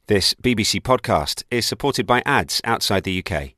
This BBC podcast is supported by ads outside the UK.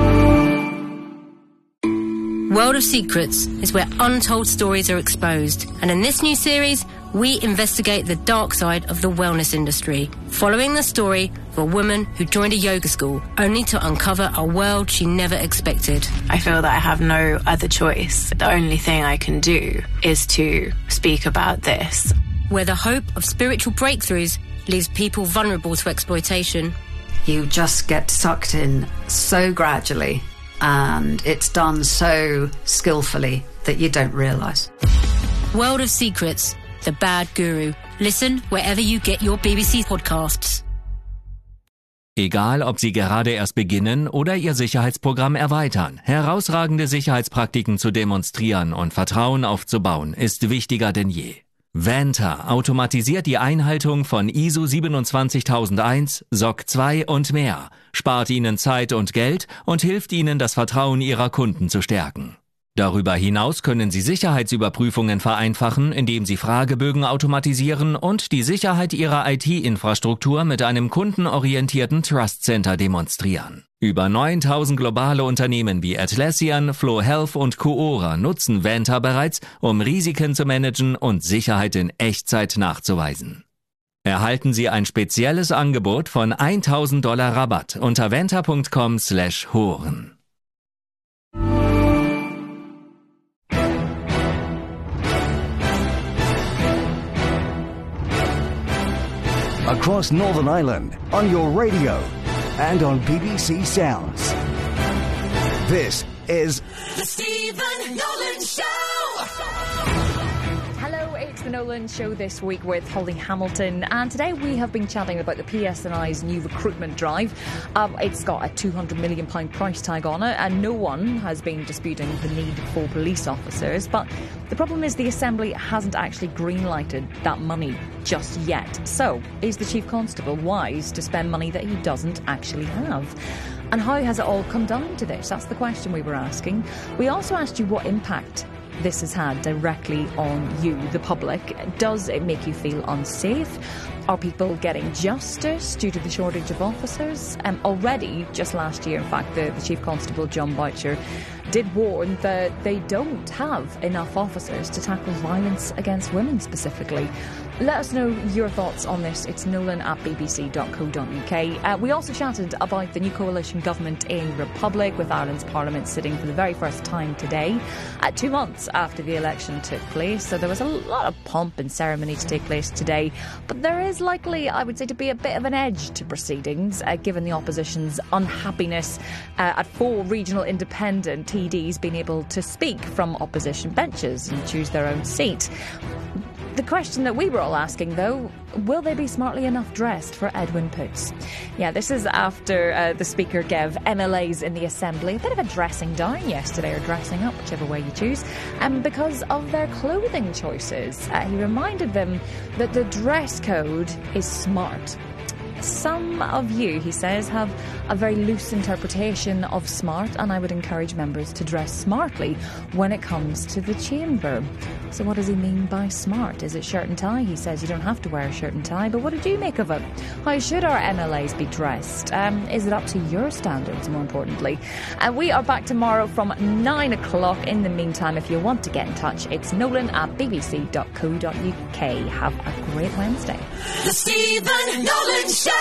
World of Secrets is where untold stories are exposed. And in this new series, we investigate the dark side of the wellness industry, following the story of a woman who joined a yoga school only to uncover a world she never expected. I feel that I have no other choice. The only thing I can do is to speak about this. Where the hope of spiritual breakthroughs leaves people vulnerable to exploitation. You just get sucked in so gradually, and it's done so skillfully that you don't realise. World of Secrets, The Bad Guru. Listen wherever you get your BBC podcasts. Egal, ob Sie gerade erst beginnen oder Ihr Sicherheitsprogramm erweitern, herausragende Sicherheitspraktiken zu demonstrieren und Vertrauen aufzubauen, ist wichtiger denn je. Vanta automatisiert die Einhaltung von ISO 27001, SOC 2 und mehr, spart Ihnen Zeit und Geld und hilft Ihnen, das Vertrauen Ihrer Kunden zu stärken. Darüber hinaus können Sie Sicherheitsüberprüfungen vereinfachen, indem Sie Fragebögen automatisieren und die Sicherheit Ihrer IT-Infrastruktur mit einem kundenorientierten Trust Center demonstrieren. Über 9000 globale Unternehmen wie Atlassian, Flow Health und Coora nutzen Vanta bereits, um Risiken zu managen und Sicherheit in Echtzeit nachzuweisen. Erhalten Sie ein spezielles Angebot von $1.000 Rabatt unter vanta.com/horen. Across Northern Ireland, on your radio, and on BBC Sounds. This is The Stephen Nolan Show! Hello, it's The Nolan Show this week with Holly Hamilton, and today we have been chatting about the PSNI's new recruitment drive. It's got a £200 million price tag on it, and no one has been disputing the need for police officers, but the problem is the Assembly hasn't actually green-lighted that money just yet. So, is the Chief Constable wise to spend money that he doesn't actually have? And how has it all come down to this? That's the question we were asking. We also asked you what impact this has had directly on you, the public. Does it make you feel unsafe? Are people getting justice due to the shortage of officers? Already, just last year, in fact, the Chief Constable, John Boucher, did warn that they don't have enough officers to tackle violence against women specifically. Let us know your thoughts on this. It's nolan@bbc.co.uk. We also chatted about the new coalition government in Republic, with Ireland's Parliament sitting for the very first time today, 2 months after the election took place. So there was a lot of pomp and ceremony to take place today. But there is likely, I would say, to be a bit of an edge to proceedings, given the opposition's unhappiness at 4 regional independent TDs being able to speak from opposition benches and choose their own seat. The question that we were all asking, though, will they be smartly enough dressed for Edwin Poots? Yeah, this is after the Speaker gave MLAs in the Assembly a bit of a dressing down yesterday, or dressing up, whichever way you choose, because of their clothing choices. He reminded them that the dress code is smart. Some of you, he says, have a very loose interpretation of smart, and I would encourage members to dress smartly when it comes to the chamber. So what does he mean by smart? Is it shirt and tie? He says you don't have to wear a shirt and tie, but what did you make of it? How should our MLAs be dressed? Is it up to your standards, more importantly? We are back tomorrow from 9 o'clock. In the meantime, if you want to get in touch, it's nolan@bbc.co.uk. Have a great Wednesday. The Stephen Nolan Show!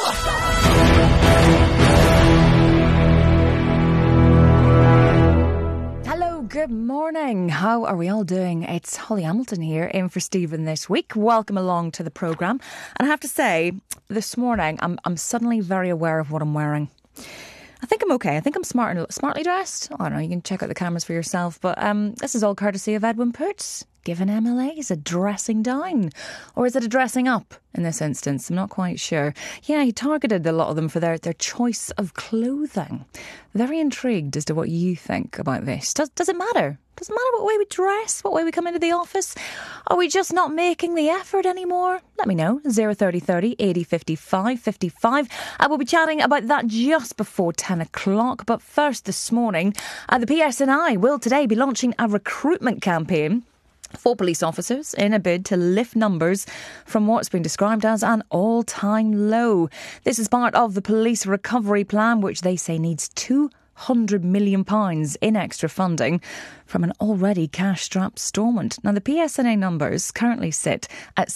Hello, good morning. How are we all doing? It's Holly Hamilton here, in for Stephen this week. Welcome along to the programme. And I have to say, this morning, I'm suddenly very aware of what I'm wearing. I think I'm okay. I think I'm smartly dressed. I don't know, you can check out the cameras for yourself. But this is all courtesy of Edwin Poots, giving MLAs a dressing down. Or is it a dressing up in this instance? I'm not quite sure. Yeah, he targeted a lot of them for their choice of clothing. Very intrigued as to what you think about this. Does it matter? Does it matter what way we dress, what way we come into the office? Are we just not making the effort anymore? Let me know. 03030 80 55 55. We'll be chatting about that just before 10 o'clock. But first this morning, the PSNI will today be launching a recruitment campaign for police officers in a bid to lift numbers from what's been described as an all-time low. This is part of the police recovery plan, which they say needs £200 million in extra funding from an already cash-strapped Stormont. Now, the PSNA numbers currently sit at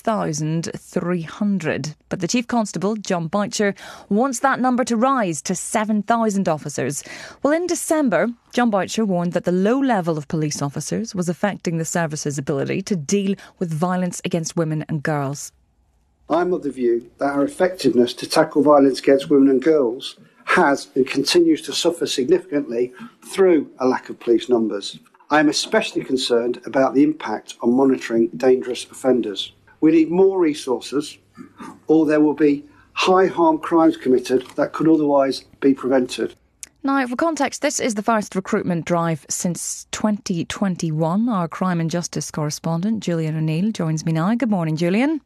6,300, but the Chief Constable, John Boucher, wants that number to rise to 7,000 officers. Well, in December, John Boucher warned that the low level of police officers was affecting the service's ability to deal with violence against women and girls. I'm of the view that our effectiveness to tackle violence against women and girls has and continues to suffer significantly through a lack of police numbers. I am especially concerned about the impact on monitoring dangerous offenders. We need more resources, or there will be high harm crimes committed that could otherwise be prevented. Now, for context, this is the first recruitment drive since 2021. Our crime and justice correspondent, Julian O'Neill, joins me now. Good morning, Julian.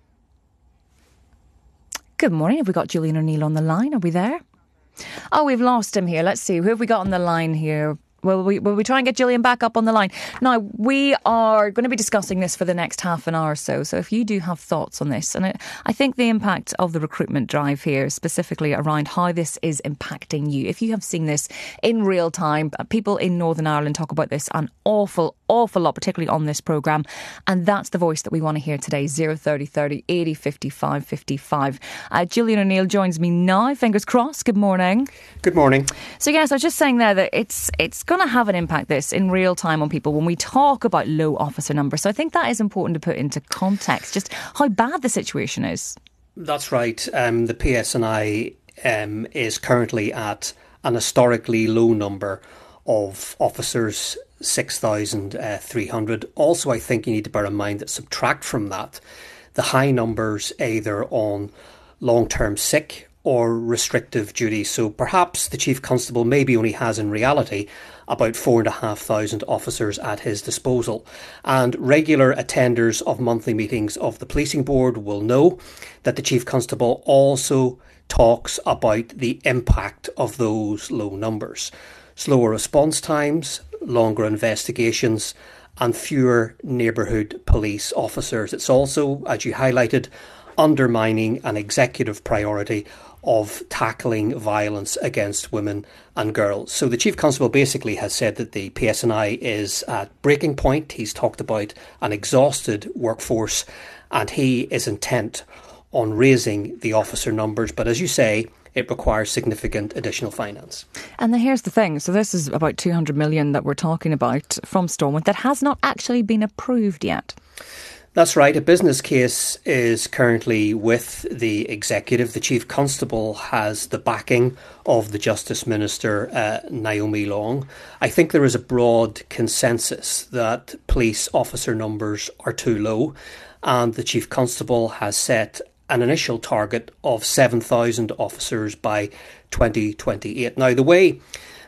Good morning. Have we got Julian O'Neill on the line? Are we there? Oh, we've lost him here. Let's see. Who have we got on the line here? Will we try and get Julian back up on the line? Now, we are going to be discussing this for the next half an hour or so. So if you do have thoughts on this, and I think the impact of the recruitment drive here, specifically around how this is impacting you. If you have seen this in real time, people in Northern Ireland talk about this an awful lot, particularly on this programme. And that's the voice that we want to hear today. 030 30 80 55 55. Julian O'Neill joins me now. Fingers crossed. Good morning. Good morning. So yes, I was just saying there that it's going to have an impact, this, in real time on people when we talk about low officer numbers. So I think that is important to put into context, just how bad the situation is. That's right. The PSNI is currently at an historically low number of officers, 6,300. Also, I think you need to bear in mind that subtract from that the high numbers either on long-term sick or restrictive duty. So perhaps the Chief Constable maybe only has in reality about 4,500 officers at his disposal. And regular attenders of monthly meetings of the Policing Board will know that the Chief Constable also talks about the impact of those low numbers. Slower response times, longer investigations, and fewer neighbourhood police officers. It's also, as you highlighted, undermining an executive priority of tackling violence against women and girls. So the Chief Constable basically has said that the PSNI is at breaking point. He's talked about an exhausted workforce and he is intent on raising the officer numbers. But as you say, it requires significant additional finance. And then here's the thing. So this is about 200 million that we're talking about from Stormont that has not actually been approved yet. That's right. A business case is currently with the executive. The Chief Constable has the backing of the Justice Minister, Naomi Long. I think there is a broad consensus that police officer numbers are too low, and the Chief Constable has set an initial target of 7,000 officers by 2028. Now, the way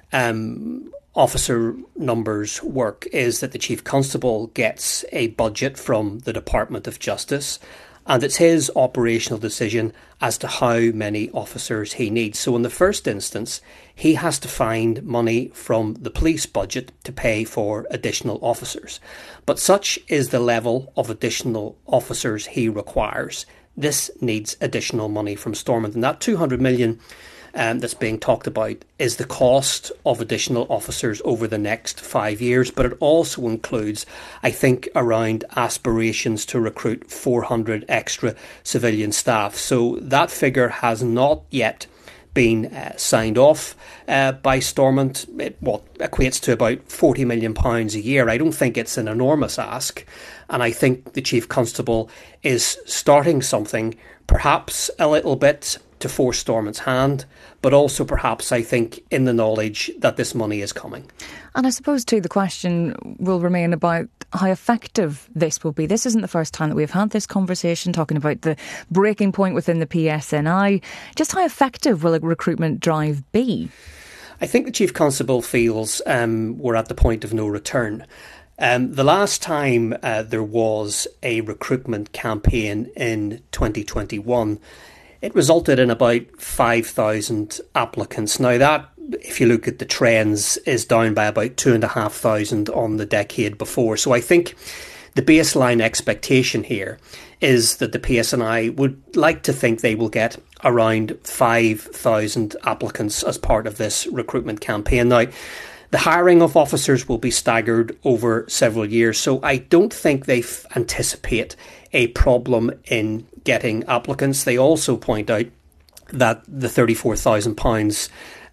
officer numbers work is that the Chief Constable gets a budget from the Department of Justice and it's his operational decision as to how many officers he needs. So in the first instance, he has to find money from the police budget to pay for additional officers. But such is the level of additional officers he requires. This needs additional money from Stormont, and that 200 million that's being talked about is the cost of additional officers over the next 5 years, but it also includes, I think, around aspirations to recruit 400 extra civilian staff. So that figure has not yet been signed off by Stormont. It equates to about £40 million a year. I don't think it's an enormous ask, and I think the Chief Constable is starting something, perhaps a little bit to force Stormont's hand, but also perhaps, I think, in the knowledge that this money is coming. And I suppose too the question will remain about how effective this will be. This isn't the first time that we've had this conversation talking about the breaking point within the PSNI. Just how effective will a recruitment drive be? I think the Chief Constable feels we're at the point of no return. The last time there was a recruitment campaign in 2021, it resulted in about 5,000 applicants. Now that if you look at the trends, is down by about 2,500 on the decade before. So I think the baseline expectation here is that the PSNI would like to think they will get around 5,000 applicants as part of this recruitment campaign. Now, the hiring of officers will be staggered over several years, so I don't think they anticipate a problem in getting applicants. They also point out that the £34,000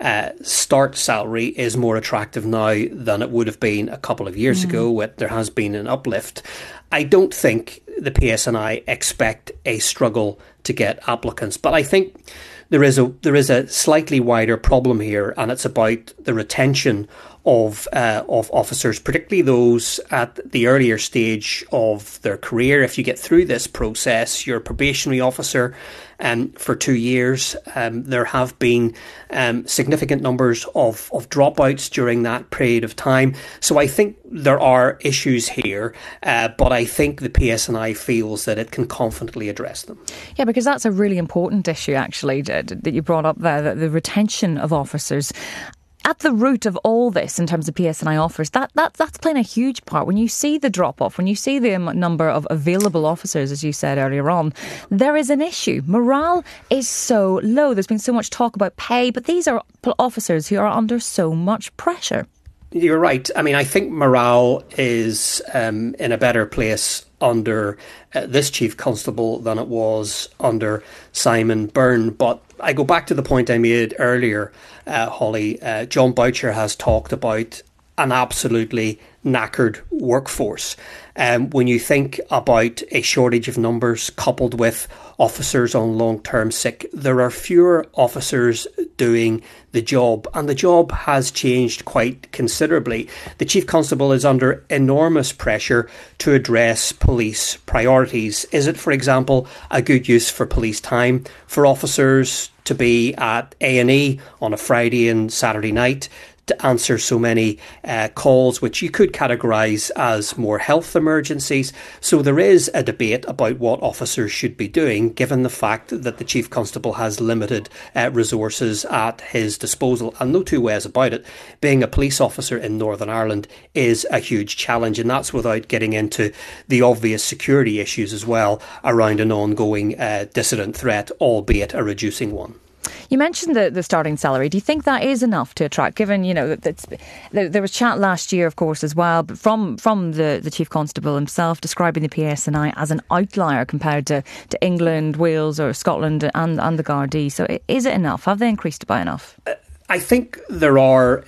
start salary is more attractive now than it would have been a couple of years ago. There has been an uplift. I don't think the PSNI expect a struggle to get applicants, but I think there is a slightly wider problem here, and it's about the retention of officers, particularly those at the earlier stage of their career. If you get through this process, you're a probationary officer for 2 years. There have been significant numbers of dropouts during that period of time. So I think there are issues here, but I think the PSNI feels that it can confidently address them. Yeah, because that's a really important issue, actually, that you brought up there, the retention of officers. At the root of all this, in terms of PSNI offers, that's playing a huge part. When you see the drop-off, when you see the number of available officers, as you said earlier on, there is an issue. Morale is so low. There's been so much talk about pay, but these are officers who are under so much pressure. You're right. I mean, I think morale is in a better place under this Chief Constable than it was under Simon Byrne. But I go back to the point I made earlier, Holly. John Boucher has talked about an absolutely knackered workforce. When you think about a shortage of numbers coupled with officers on long-term sick, there are fewer officers doing the job, and the job has changed quite considerably. The Chief Constable is under enormous pressure to address police priorities. Is it, for example, a good use for police time for officers to be at A&E on a Friday and Saturday night, to answer so many calls, which you could categorise as more health emergencies? So there is a debate about what officers should be doing, given the fact that the Chief Constable has limited resources at his disposal. And no two ways about it, being a police officer in Northern Ireland is a huge challenge, and that's without getting into the obvious security issues as well around an ongoing dissident threat, albeit a reducing one. You mentioned the starting salary. Do you think that is enough to attract, given, you know, there was chat last year, of course, as well, but from the Chief Constable himself describing the PSNI as an outlier compared to England, Wales or Scotland and the Gardaí. So is it enough? Have they increased it by enough? I think there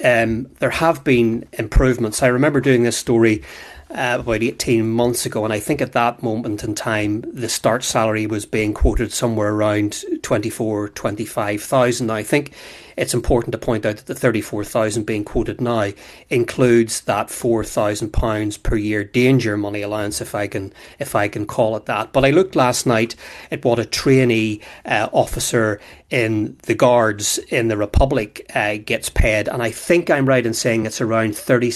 have been improvements. I remember doing this story about 18 months ago, and I think at that moment in time the start salary was being quoted somewhere around 24,000-25,000. Now, I think it's important to point out that the 34,000 being quoted now includes that £4,000 per year danger money allowance, if I can call it that. But I looked last night at what a trainee officer in the Guards in the Republic gets paid, and I think I'm right in saying it's around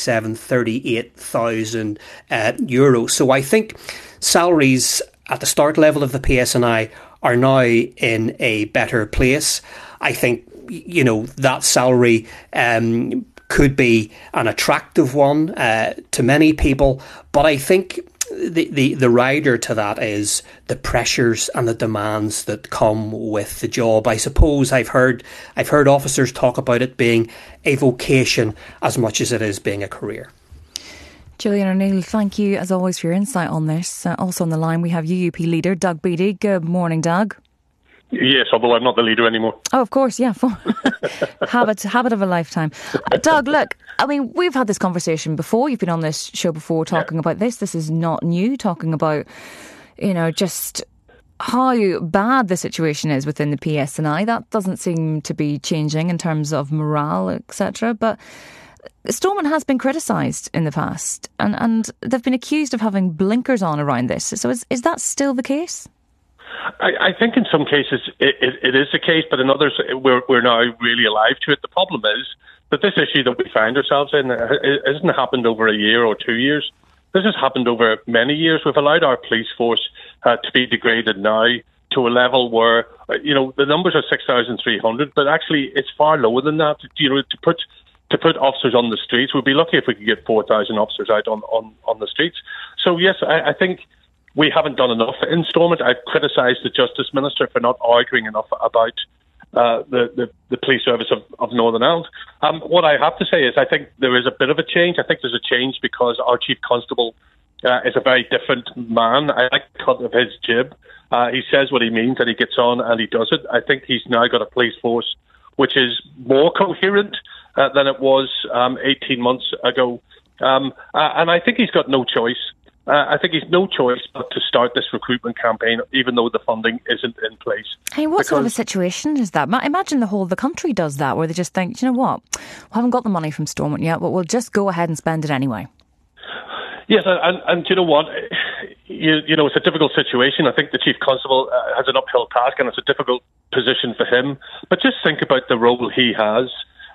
38,000 euros. So I think salaries at the start level of the PSNI are now in a better place. I think, you know, that salary could be an attractive one to many people, but I think the rider to that is the pressures and the demands that come with the job. I suppose I've heard officers talk about it being a vocation as much as it is being a career. Gillian O'Neill, thank you as always for your insight on this. Also on the line we have UUP leader Doug Beattie. Good morning, Doug. Yes, although I'm not the leader anymore. Oh, of course, yeah. Habit of a lifetime. Doug, look, I mean, we've had this conversation before. You've been on this show before talking about this. This is not new, talking about, you know, just how bad the situation is within the PSNI. That doesn't seem to be changing in terms of morale, etc. But Stormont has been criticised in the past, and they've been accused of having blinkers on around this. So is that still the case? I think in some cases it is the case, but in others we're now really alive to it. The problem is that this issue that we find ourselves in hasn't happened over a year or 2 years. This has happened over many years. We've allowed our police force to be degraded now to a level where, the numbers are 6,300, but actually it's far lower than that. To put officers on the streets, we'd be lucky if we could get 4,000 officers out on the streets. So yes, I think we haven't done enough in Stormont. I've criticised the Justice Minister for not arguing enough about the police service of Northern Ireland. What I have to say is I think there is a bit of a change. I think there's a change because our Chief Constable is a very different man. I like the cut of his jib. He says what he means and he gets on and he does it. I think he's now got a police force which is more coherent than it was 18 months ago. And I think he's got no choice. I think he's no choice but to start this recruitment campaign, even though the funding isn't in place. Hey, what sort of a situation is that? Imagine the whole of the country does that, where they just think, you know what, we haven't got the money from Stormont yet, but we'll just go ahead and spend it anyway. Yes, and you know what? It's a difficult situation. I think the Chief Constable has an uphill task, and it's a difficult position for him. But just think about the role he has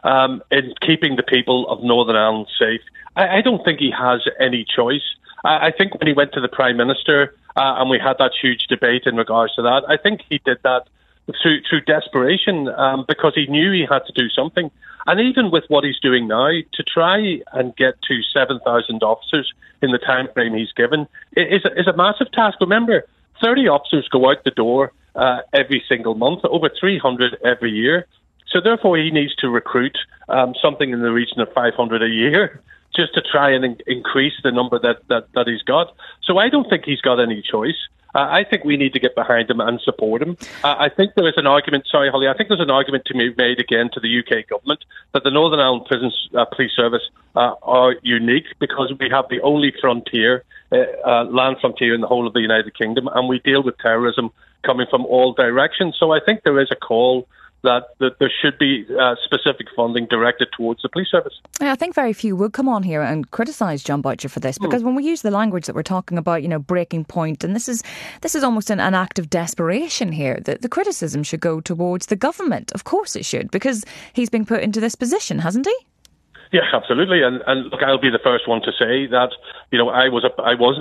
in keeping the people of Northern Ireland safe. I don't think he has any choice. I think when he went to the Prime Minister and we had that huge debate in regards to that, I think he did that through desperation because he knew he had to do something. And even with what he's doing now, to try and get to 7,000 officers in the time frame he's given is a massive task. Remember, 30 officers go out the door every single month, over 300 every year. So therefore, he needs to recruit something in the region of 500 a year just to try and increase the number that he's got. So I don't think he's got any choice. I think we need to get behind him and support him. I think there is an argument, sorry, Holly, I think there's an argument to be made again to the UK government that the Northern Ireland Police Service are unique because we have the only frontier, land frontier in the whole of the United Kingdom, and we deal with terrorism coming from all directions. So I think there is a call that there should be specific funding directed towards the police service. I think very few would come on here and criticise John Boucher for this, because when we use the language that we're talking about, breaking point, and this is almost an act of desperation here, that the criticism should go towards the government. Of course it should, because he's been put into this position, hasn't he? Yeah, absolutely. And look, I'll be the first one to say that, I was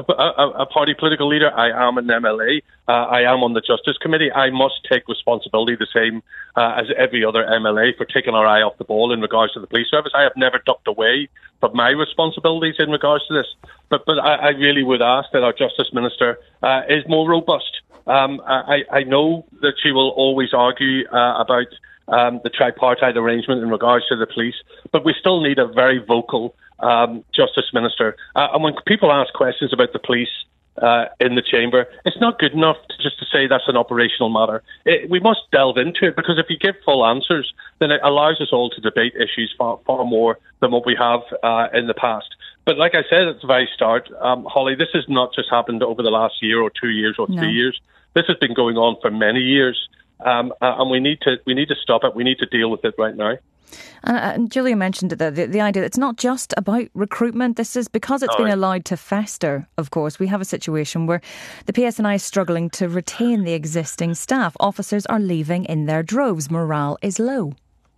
a party political leader. I am an MLA. I am on the Justice Committee. I must take responsibility the same as every other MLA for taking our eye off the ball in regards to the police service. I have never ducked away from my responsibilities in regards to this. But I really would ask that our Justice Minister is more robust. I know that she will always argue about the tripartite arrangement in regards to the police, but we still need a very vocal Justice Minister. And when people ask questions about the police in the chamber, it's not good enough just to say that's an operational matter. We must delve into it, because if you give full answers, then it allows us all to debate issues far more than what we have in the past. But like I said at the very start, Holly, this has not just happened over the last year or 2 years or 3 years. This has been going on for many years. And we need to stop it. We need to deal with it right now. And Julia mentioned the idea that it's not just about recruitment. This is because it's been allowed to fester. Of course, we have a situation where the PSNI is struggling to retain the existing staff. Officers are leaving in their droves. Morale is low.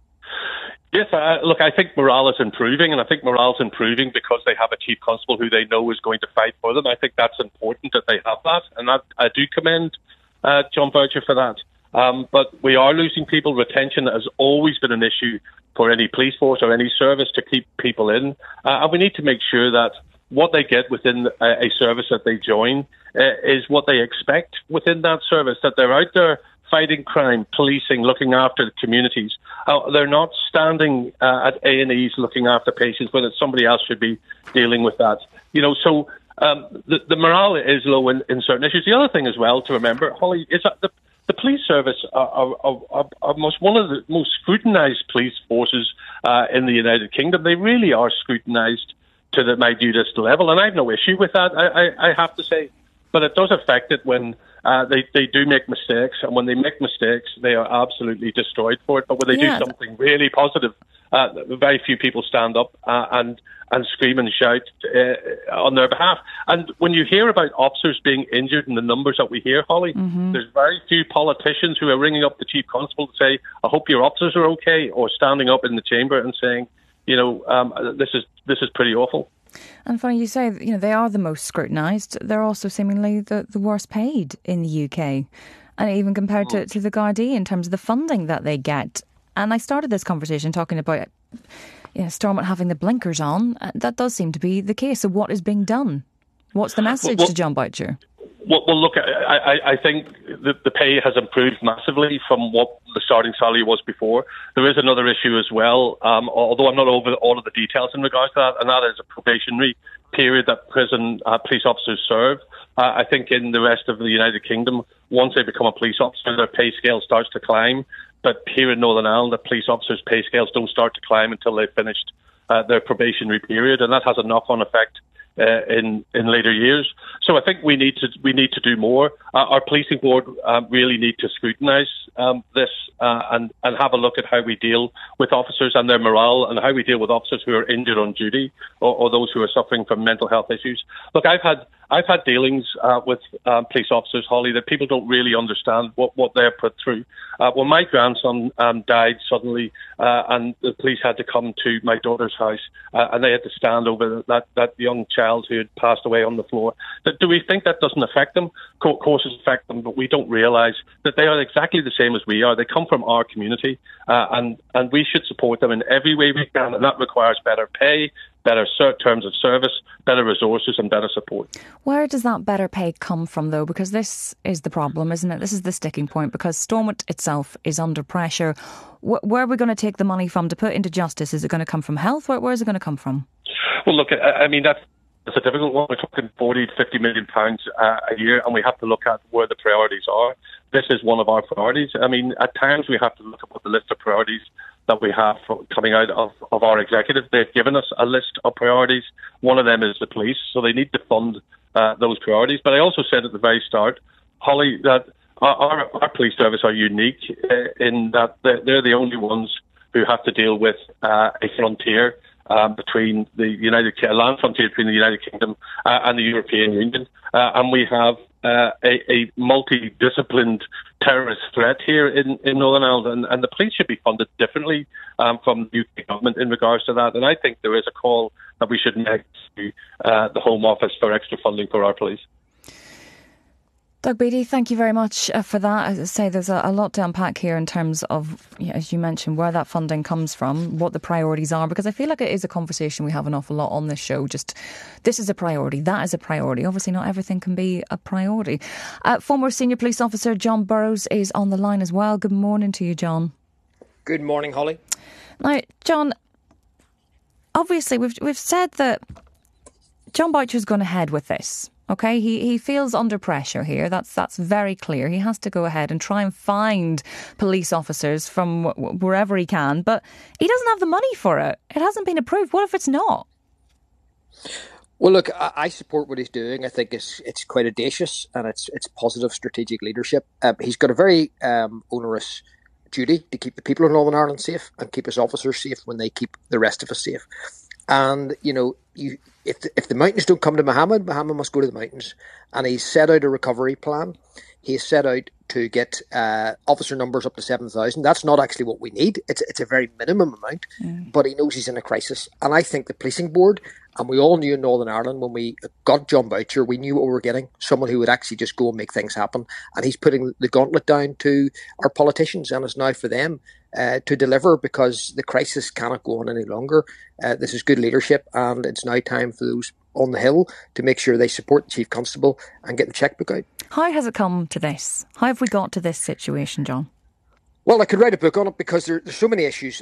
Yes, look, I think morale is improving, and I think morale is improving because they have a Chief Constable who they know is going to fight for them. I think that's important that they have that, and I do commend John Boucher for that. But we are losing people. Retention has always been an issue for any police force or any service to keep people in. And we need to make sure that what they get within a service that they join is what they expect within that service, that they're out there fighting crime, policing, looking after the communities. They're not standing at A&Es looking after patients when somebody else should be dealing with that. So the morale is low in certain issues. The other thing as well to remember, Holly, is that the police service are one of the most scrutinised police forces in the United Kingdom. They really are scrutinised to the minutest level, and I have no issue with that, I have to say. But it does affect it when they do make mistakes, and when they make mistakes, they are absolutely destroyed for it. But when they do something really positive, very few people stand up and scream and shout on their behalf. And when you hear about officers being injured in the numbers that we hear, Holly, there's very few politicians who are ringing up the Chief Constable to say, I hope your officers are okay, or standing up in the chamber and saying, this is pretty awful. And funny you say, they are the most scrutinised. They're also seemingly the worst paid in the UK. And even compared to the Gardaí in terms of the funding that they get. And I started this conversation talking about Stormont having the blinkers on. That does seem to be the case. So what is being done? What's the message to John Boucher? Well, look, I think the pay has improved massively from what the starting salary was before. There is another issue as well, although I'm not over all of the details in regards to that, and that is a probationary period that prison police officers serve. I think in the rest of the United Kingdom, once they become a police officer, their pay scale starts to climb. But here in Northern Ireland, the police officers' pay scales don't start to climb until they've finished their probationary period, and that has a knock-on effect in later years. So I think we need to do more. Our policing board really need to scrutinise this and have a look at how we deal with officers and their morale, and how we deal with officers who are injured on duty or those who are suffering from mental health issues. Look, I've had dealings with police officers, Holly, that people don't really understand what they're put through. When my grandson died suddenly, and the police had to come to my daughter's house, and they had to stand over that young child who had passed away on the floor. Do we think that doesn't affect them? Of course it affects them, but we don't realise that they are exactly the same as we are. They come from our community, and we should support them in every way we can, and that requires better pay, better terms of service, better resources and better support. Where does that better pay come from, though? Because this is the problem, isn't it? This is the sticking point, because Stormont itself is under pressure. Where are we going to take the money from to put into justice? Is it going to come from health? Where is it going to come from? Well, look, I mean, that's a difficult one. We're talking 40 to 50 million pounds a year, and we have to look at where the priorities are. This is one of our priorities. I mean, at times we have to look at what the list of priorities that we have coming out of our executive. They've given us a list of priorities. One of them is the police, so they need to fund those priorities. But I also said at the very start, Holly, that our police service are unique in that they're the only ones who have to deal with a frontier between the land frontier between the United Kingdom and the European Union, and we have a multidisciplined terrorist threat here in Northern Ireland, and the police should be funded differently from the UK government in regards to that. And I think there is a call that we should make to the Home Office for extra funding for our police. Doug Beattie, thank you very much for that. As I say, there's a lot to unpack here in terms of, as you mentioned, where that funding comes from, what the priorities are, because I feel like it is a conversation we have an awful lot on this show. Just, this is a priority, that is a priority. Obviously, not everything can be a priority. Former Senior Police Officer John Burrows is on the line as well. Good morning to you, John. Good morning, Holly. Now, John, obviously, we've said that John Boucher's going ahead with this. OK, he feels under pressure here. That's very clear. He has to go ahead and try and find police officers from wherever he can. But he doesn't have the money for it. It hasn't been approved. What if it's not? Well, look, I support what he's doing. I think it's quite audacious and it's positive strategic leadership. He's got a very onerous duty to keep the people of Northern Ireland safe and keep his officers safe when they keep the rest of us safe. And, if the mountains don't come to Mohammed must go to the mountains. And he's set out a recovery plan. He's set out to get officer numbers up to 7,000. That's not actually what we need. It's a very minimum amount. But he knows he's in a crisis. And I think the policing board, and we all knew in Northern Ireland when we got John Boucher, we knew what we were getting. Someone who would actually just go and make things happen. And he's putting the gauntlet down to our politicians. And it's now for them to deliver, because the crisis cannot go on any longer. This is good leadership, and it's now time for those on the Hill to make sure they support the Chief Constable and get the chequebook out. How has it come to this? How have we got to this situation, John? Well, I could write a book on it because there's so many issues.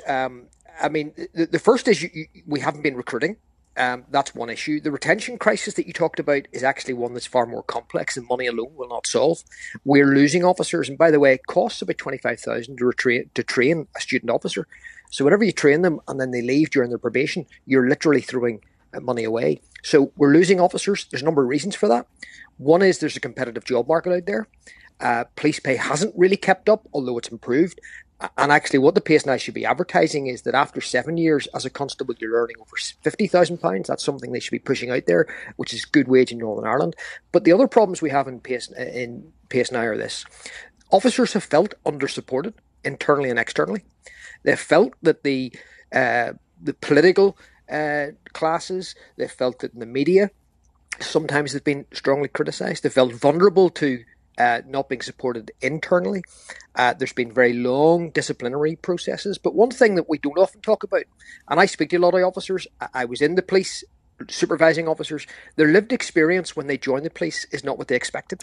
The first is we haven't been recruiting. That's one issue. The retention crisis that you talked about is actually one that's far more complex and money alone will not solve. We're losing officers, and by the way, it costs about $25,000 to train a student officer. So whenever you train them and then they leave during their probation, you're literally throwing money away. So we're losing officers. There's a number of reasons for that. One is there's a competitive job market out there. Police pay hasn't really kept up, although it's improved. And actually what the PSNI should be advertising is that after 7 years as a constable, you're earning over £50,000. That's something they should be pushing out there, which is good wage in Northern Ireland. But the other problems we have in PSNI are this. Officers have felt under-supported internally and externally. They've felt that the political classes, they've felt that in the media, sometimes they've been strongly criticised. They felt vulnerable to not being supported internally. There's been very long disciplinary processes. But one thing that we don't often talk about, and I speak to a lot of officers, I was in the police, supervising officers, their lived experience when they join the police is not what they expected.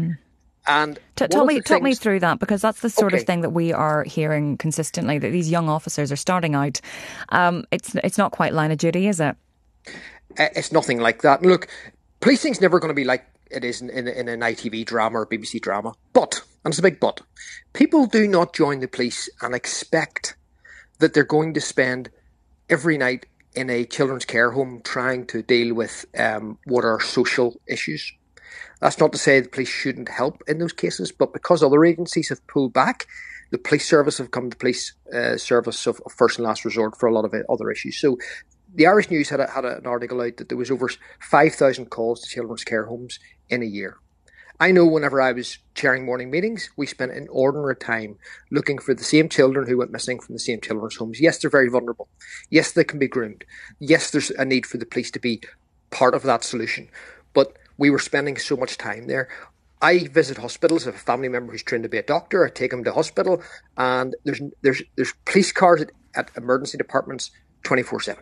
And talk me through that, because that's the sort of thing that we are hearing consistently, that these young officers are starting out. It's not quite line of duty, is it? It's nothing like that. Look, policing's never going to be like it is in an ITV drama or BBC drama. But, and it's a big but, people do not join the police and expect that they're going to spend every night in a children's care home trying to deal with what are social issues. That's not to say the police shouldn't help in those cases, but because other agencies have pulled back, the police service have come to police service of first and last resort for a lot of other issues. So the Irish News had an article out that there was over 5,000 calls to children's care homes in a year. I know whenever I was chairing morning meetings, we spent inordinate time looking for the same children who went missing from the same children's homes. Yes, they're very vulnerable. Yes, they can be groomed. Yes, there's a need for the police to be part of that solution. But we were spending so much time there. I visit hospitals. I have a family member who's trained to be a doctor. I take him to hospital, and there's police cars at emergency departments 24/7.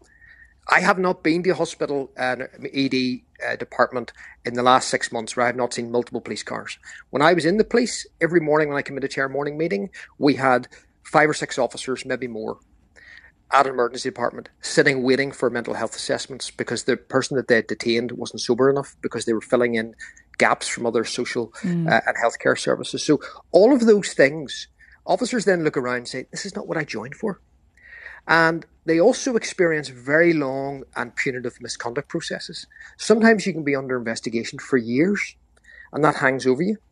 I have not been to a hospital ED department in the last 6 months where I have not seen multiple police cars. When I was in the police, every morning when I came in to chair a morning meeting, we had 5 or 6 officers, maybe more, at an emergency department, sitting waiting for mental health assessments because the person that they had detained wasn't sober enough, because they were filling in gaps from other social and healthcare services. So all of those things, officers then look around and say, this is not what I joined for. And they also experience very long and punitive misconduct processes. Sometimes you can be under investigation for years, and that hangs over you.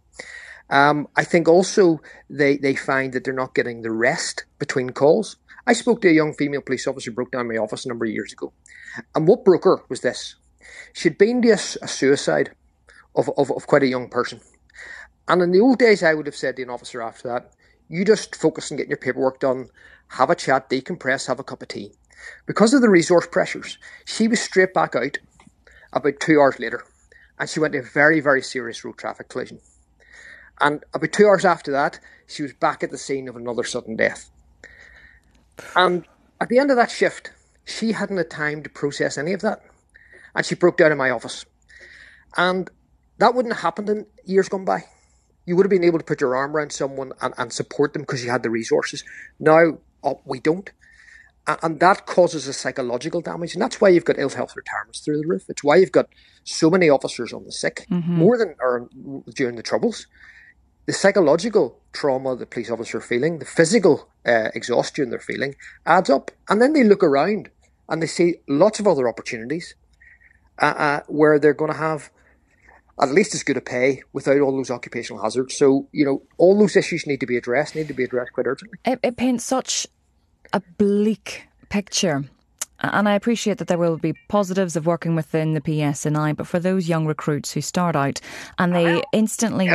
I think also they find that they're not getting the rest between calls. I spoke to a young female police officer who broke down my office a number of years ago. And what broke her was this. She'd been to a suicide of quite a young person. And in the old days, I would have said to an officer after that, you just focus on getting your paperwork done, have a chat, decompress, have a cup of tea. Because of the resource pressures, she was straight back out about 2 hours later, and she went to a very, very serious road traffic collision. And about 2 hours after that, she was back at the scene of another sudden death. And at the end of that shift, she hadn't had time to process any of that. And she broke down in my office. And that wouldn't have happened in years gone by. You would have been able to put your arm around someone and support them because you had the resources. Now, we don't. And that causes a psychological damage. And that's why you've got ill health retirements through the roof. It's why you've got so many officers on the sick, more than during the Troubles. The psychological trauma the police officers are feeling, the physical exhaustion they're feeling, adds up. And then they look around and they see lots of other opportunities where they're going to have at least as good a pay without all those occupational hazards. So, all those issues need to be addressed quite urgently. It paints such a bleak picture. And I appreciate that there will be positives of working within the PSNI, but for those young recruits who start out and they instantly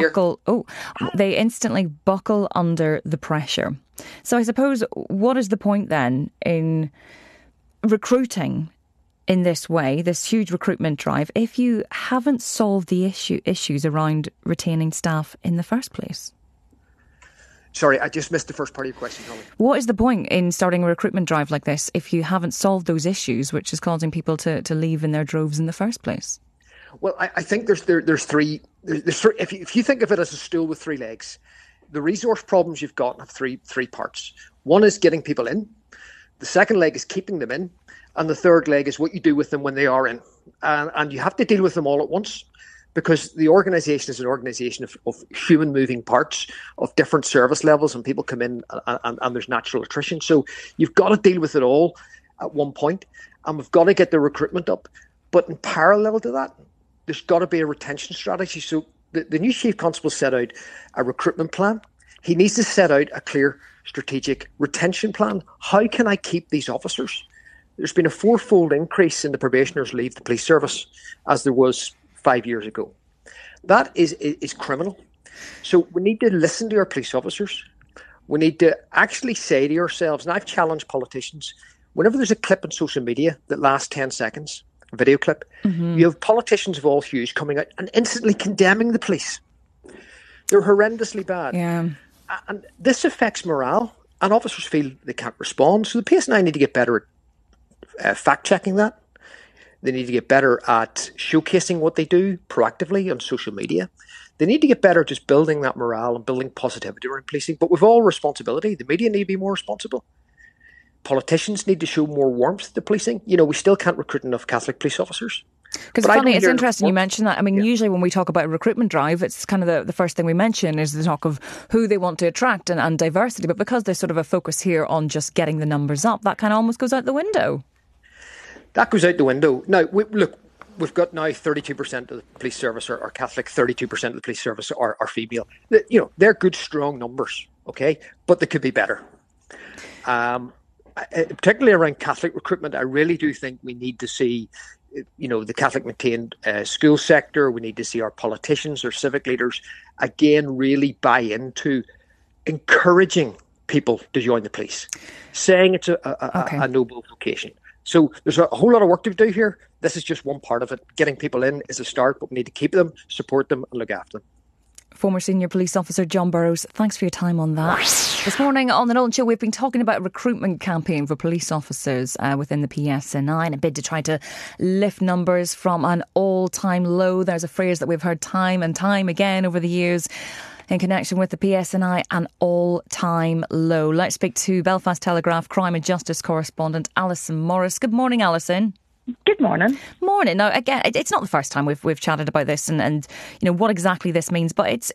buckle under the pressure. So I suppose, what is the point then in recruiting in this way, this huge recruitment drive, if you haven't solved the issues around retaining staff in the first place? Sorry, I just missed the first part of your question, Holly. What is the point in starting a recruitment drive like this if you haven't solved those issues, which is causing people to leave in their droves in the first place? Well, I think there's three. If you think of it as a stool with 3 legs, the resource problems you've got have three parts. One is getting people in. The second leg is keeping them in. And the third leg is what you do with them when they are in. And you have to deal with them all at once, because the organisation is an organisation of human moving parts of different service levels, and people come in and there's natural attrition. So you've got to deal with it all at one point, and we've got to get the recruitment up. But in parallel to that, there's got to be a retention strategy. So the new Chief Constable set out a recruitment plan. He needs to set out a clear strategic retention plan. How can I keep these officers? There's been a 4-fold increase in the probationers leave the police service as there was 5 years ago. That is criminal. So we need to listen to our police officers. We need to actually say to ourselves, and I've challenged politicians, whenever there's a clip on social media that lasts 10 seconds, a video clip, you have politicians of all hues coming out and instantly condemning the police. They're horrendously bad. Yeah. And this affects morale, and officers feel they can't respond. So the PSNI need to get better at fact-checking that. They need to get better at showcasing what they do proactively on social media. They need to get better at just building that morale and building positivity around policing. But with all responsibility, the media need to be more responsible. Politicians need to show more warmth to policing. You know, we still can't recruit enough Catholic police officers. Because it's interesting you mention that. I mean, usually when we talk about a recruitment drive, it's kind of the first thing we mention is the talk of who they want to attract and diversity. But because there's sort of a focus here on just getting the numbers up, that kind of almost goes out the window. That goes out the window. Now, we've got now 32% of the police service are Catholic, 32% of the police service are female. You know, they're good, strong numbers, okay? But they could be better. Particularly around Catholic recruitment, I really do think we need to see, you know, the Catholic maintained school sector. We need to see our politicians, our civic leaders, again, really buy into encouraging people to join the police, saying it's a noble vocation. So there's a whole lot of work to do here. This is just one part of it. Getting people in is a start, but we need to keep them, support them and look after them. Former Senior Police Officer John Burrows, thanks for your time on that. This morning on The Nolan Show, we've been talking about a recruitment campaign for police officers within the PSNI in a bid to try to lift numbers from an all-time low. There's a phrase that we've heard time and time again over the years in connection with the PSNI, an all-time low. Let's speak to Belfast Telegraph crime and justice correspondent Alison Morris. Good morning, Alison. Good morning. Morning. Now, again, it's not the first time we've chatted about this and you know what exactly this means, but it's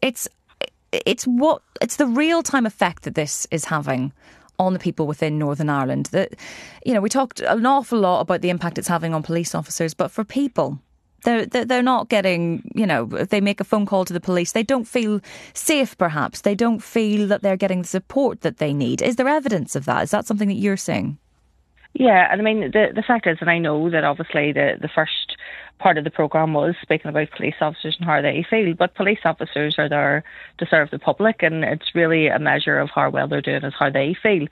the real time effect that this is having on the people within Northern Ireland. That, you know, we talked an awful lot about the impact it's having on police officers, but for people, they're not getting, you know, if they make a phone call to the police, they don't feel safe. Perhaps they don't feel that they're getting the support that they need. Is there evidence of that? Is that something that you're seeing? Yeah, and I mean, the fact is, and I know that obviously the first part of the programme was speaking about police officers and how they feel, but police officers are there to serve the public, and it's really a measure of how well they're doing is how they feel.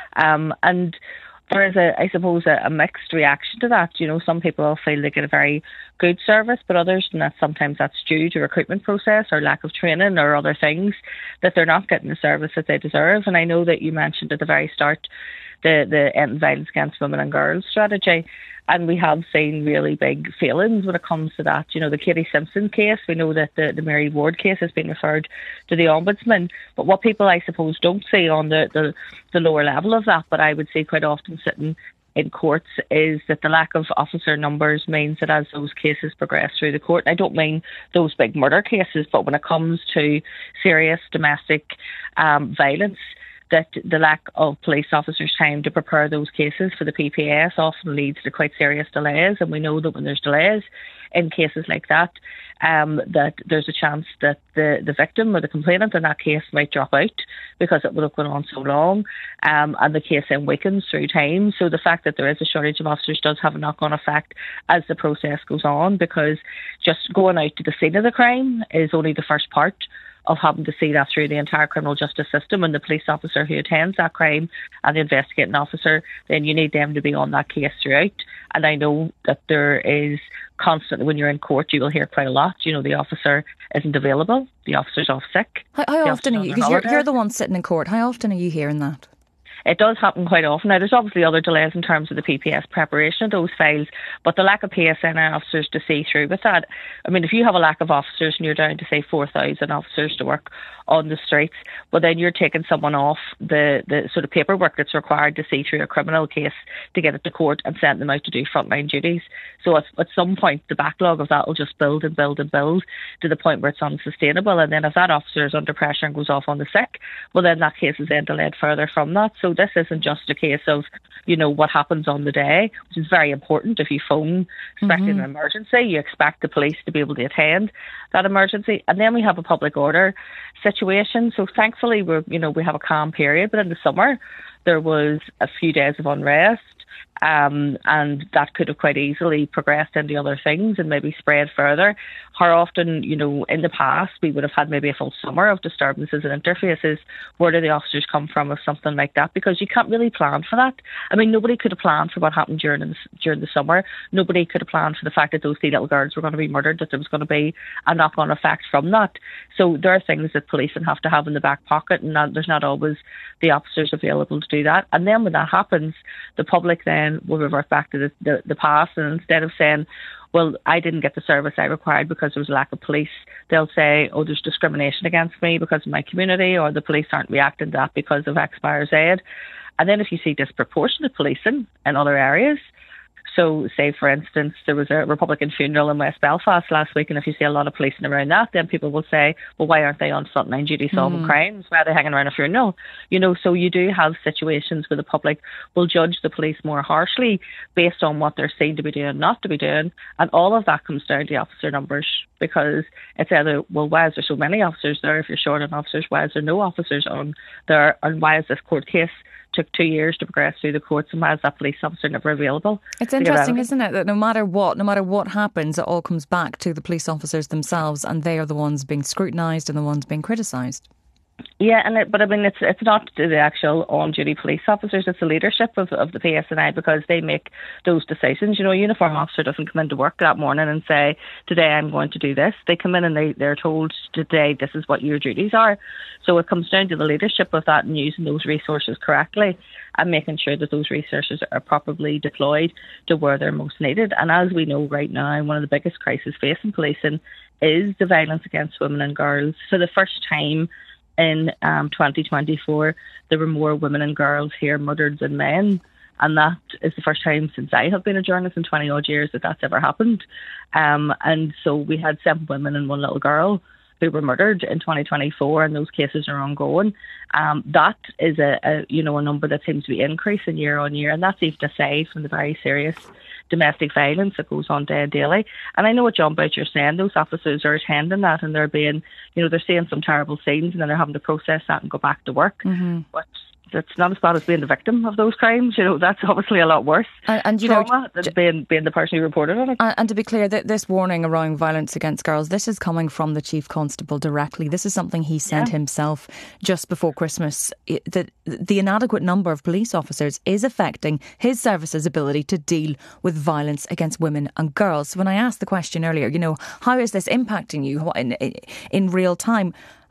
And there is, I suppose, a mixed reaction to that. You know, some people feel they get a very good service, but others, and sometimes that's due to recruitment process or lack of training or other things, that they're not getting the service that they deserve. And I know that you mentioned at the very start the End Violence Against Women and Girls strategy, and we have seen really big failings when it comes to that. You know, the Katie Simpson case, we know that the Mary Ward case has been referred to the Ombudsman, but what people, I suppose, don't see on the lower level of that, but I would see quite often sitting in courts, is that the lack of officer numbers means that as those cases progress through the court, and I don't mean those big murder cases, but when it comes to serious domestic violence, that the lack of police officers' time to prepare those cases for the PPS often leads to quite serious delays. And we know that when there's delays in cases like that, that there's a chance that the victim or the complainant in that case might drop out because it would have gone on so long, and the case then weakens through time. So the fact that there is a shortage of officers does have a knock-on effect as the process goes on, because just going out to the scene of the crime is only the first part of having to see that through the entire criminal justice system, and the police officer who attends that crime and the investigating officer, then you need them to be on that case throughout. And I know that there is constantly, when you're in court, you will hear quite a lot, you know, the officer isn't available, the officer's off sick. How often are you, because you're the one sitting in court, how often are you hearing that? It does happen quite often. Now, there's obviously other delays in terms of the PPS preparation of those files, but the lack of PSNI officers to see through with that. I mean, if you have a lack of officers and you're down to, say, 4,000 officers to work on the streets, well, then you're taking someone off the sort of paperwork that's required to see through a criminal case to get it to court and send them out to do frontline duties. So at some point, the backlog of that will just build and build and build to the point where it's unsustainable. And then if that officer is under pressure and goes off on the sick, well, then that case is then delayed further from that. So this isn't just a case of, you know, what happens on the day, which is very important. If you phone expecting an emergency, you expect the police to be able to attend that emergency. And then we have a public order situation. So thankfully, we have a calm period. But in the summer, there was a few days of unrest. And that could have quite easily progressed into other things and maybe spread further. How often, you know, in the past, we would have had maybe a full summer of disturbances and interfaces. Where do the officers come from with something like that? Because you can't really plan for that. I mean, nobody could have planned for what happened during the summer. Nobody could have planned for the fact that those 3 little girls were going to be murdered, that there was going to be a knock-on effect from that. So there are things that policing have to have in the back pocket, and there's not always the officers available to do that. And then when that happens, the public then will revert back to the past, and instead of saying, well, I didn't get the service I required because there was a lack of police, they'll say, oh, there's discrimination against me because of my community, or the police aren't reacting to that because of X, Y, or Z. And then if you see disproportionate policing in other areas, so say, for instance, there was a Republican funeral in West Belfast last week, and if you see a lot of policing around that, then people will say, well, why aren't they on frontline duty solving crimes? Why are they hanging around a funeral? You know, so you do have situations where the public will judge the police more harshly based on what they're seen to be doing, not to be doing, and all of that comes down to officer numbers, because it's either, well, why is there so many officers there? If you're short on officers, why is there no officers on there? And why is this court case took 2 years to progress through the courts, and why is that police officer never available? It's interesting, isn't it, that no matter what happens, it all comes back to the police officers themselves, and they are the ones being scrutinised and the ones being criticised. Yeah, but I mean, it's not the actual on-duty police officers, it's the leadership of the PSNI, because they make those decisions. You know, a uniform officer doesn't come into work that morning and say, today I'm going to do this. They come in and they're told, today this is what your duties are. So it comes down to the leadership of that and using those resources correctly and making sure that those resources are properly deployed to where they're most needed. And as we know right now, one of the biggest crises facing policing is the violence against women and girls. For the first time in 2024, there were more women and girls here murdered than men, and that is the first time since I have been a journalist in 20 odd years that that's ever happened. And so we had 7 women and 1 little girl who were murdered in 2024, and those cases are ongoing. That is a number that seems to be increasing year on year, and that's even aside from the very serious domestic violence that goes on day and daily. And I know what John Boucher's saying, those officers are attending that, and they're being, they're seeing some terrible scenes, and then they're having to process that and go back to work. But it's not as bad as being the victim of those crimes. That's obviously a lot worse. And trauma than being the person who reported on it. And to be clear, this warning around violence against girls, this is coming from the Chief Constable directly. This is something he sent himself just before Christmas. The inadequate number of police officers is affecting his service's ability to deal with violence against women and girls. So when I asked the question earlier, how is this impacting you in real time?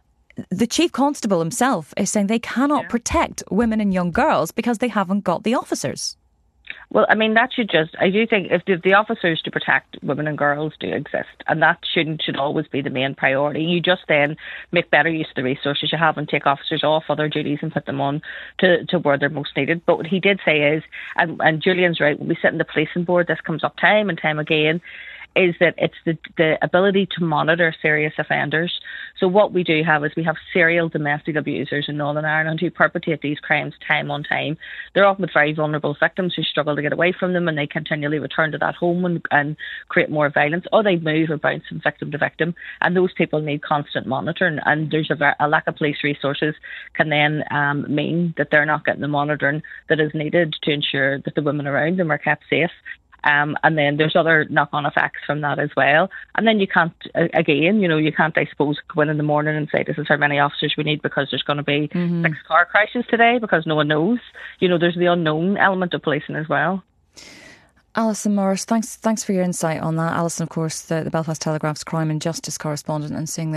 The Chief Constable himself is saying they cannot protect women and young girls because they haven't got the officers. Well, I mean, I do think if the officers to protect women and girls do exist, and that should always be the main priority. You just then make better use of the resources you have and take officers off other duties and put them on to where they're most needed. But what he did say is, and Julian's right, when we sit in the policing board, this comes up time and time again, is that it's the ability to monitor serious offenders. So what we do have is we have serial domestic abusers in Northern Ireland who perpetrate these crimes time on time. They're often with very vulnerable victims who struggle to get away from them, and they continually return to that home and create more violence, or they move or bounce from victim to victim, and those people need constant monitoring, and there's a lack of police resources can then mean that they're not getting the monitoring that is needed to ensure that the women around them are kept safe. And then there's other knock-on effects from that as well. And then you can't, you can't, I suppose, go in the morning and say this is how many officers we need because there's going to be 6 car crashes today, because no one knows. There's the unknown element of policing as well. Alison Morris, thanks for your insight on that. Alison, of course, the Belfast Telegraph's crime and justice correspondent, and seeing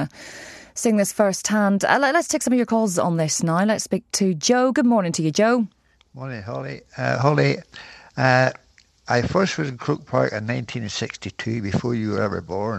this firsthand. Let's take some of your calls on this now. Let's speak to Joe. Good morning to you, Joe. Morning, Holly. I first was in Croke Park in 1962, before you were ever born.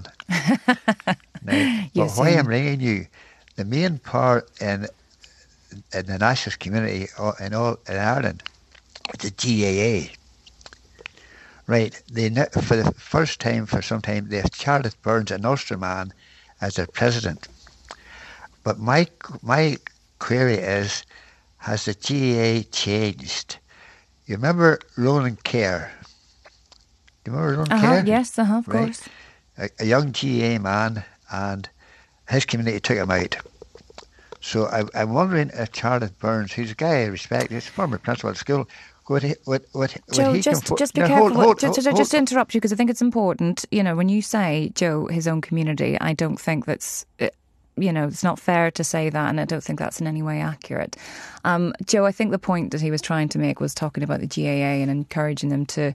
But why I'm ringing you, the main part in the nationalist community in Ireland, the GAA, right? They, for the first time for some time, they have Charlotte Burns, an Ulsterman, as their president. But my query is, has the GAA changed? You remember Ronan Kerr? Do you remember Ronan Kerr? Yes, of course. A young GAA man, and his community took him out. So I'm wondering if Charlotte Burns, who's a guy I respect, he's a former principal at school, Joe, just be careful. Just to interrupt you, because I think it's important. You know, when you say, Joe, his own community, I don't think that's, it's not fair to say that, and I don't think that's in any way accurate. Joe, I think the point that he was trying to make was talking about the GAA and encouraging them to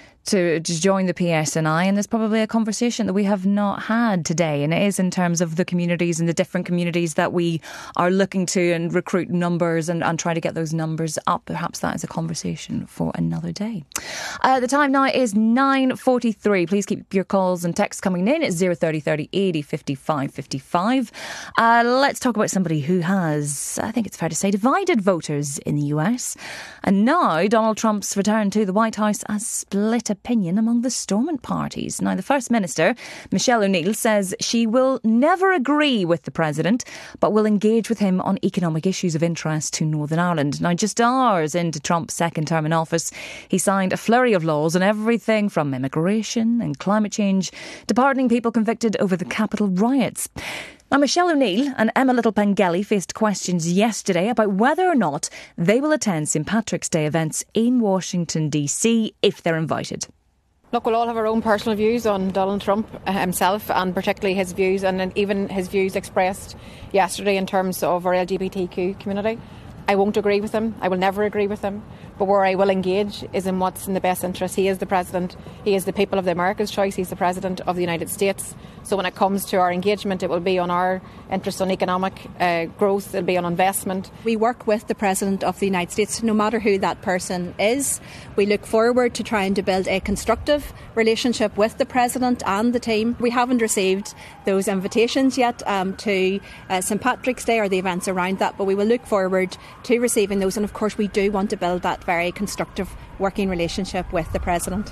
join the PSNI, and there's probably a conversation that we have not had today, and it is in terms of the communities and the different communities that we are looking to and recruit numbers and try to get those numbers up. Perhaps that is a conversation for another day. The time now is 9:43. Please keep your calls and texts coming in at 030 30 80 55 55. Let's talk about somebody who has, I think it's fair to say, divided voters in the US. And now Donald Trump's return to the White House has split opinion among the Stormont parties. Now, the First Minister, Michelle O'Neill, says she will never agree with the President, but will engage with him on economic issues of interest to Northern Ireland. Now, just hours into Trump's second term in office, he signed a flurry of laws on everything from immigration and climate change to pardoning people convicted over the Capitol riots. Now, Michelle O'Neill and Emma Little-Pengelly faced questions yesterday about whether or not they will attend St Patrick's Day events in Washington, D.C. if they're invited. Look, we'll all have our own personal views on Donald Trump himself, and particularly his views, and even his views expressed yesterday in terms of our LGBTQ community. I won't agree with him. I will never agree with him. But where I will engage is in what's in the best interest. He is the President. He is the people of the America's choice. He's the President of the United States. So when it comes to our engagement, it will be on our interest on economic growth. It'll be on investment. We work with the President of the United States, no matter who that person is. We look forward to trying to build a constructive relationship with the President and the team. We haven't received those invitations yet to St Patrick's Day or the events around that, but we will look forward to receiving those. And of course, we do want to build that very constructive working relationship with the President.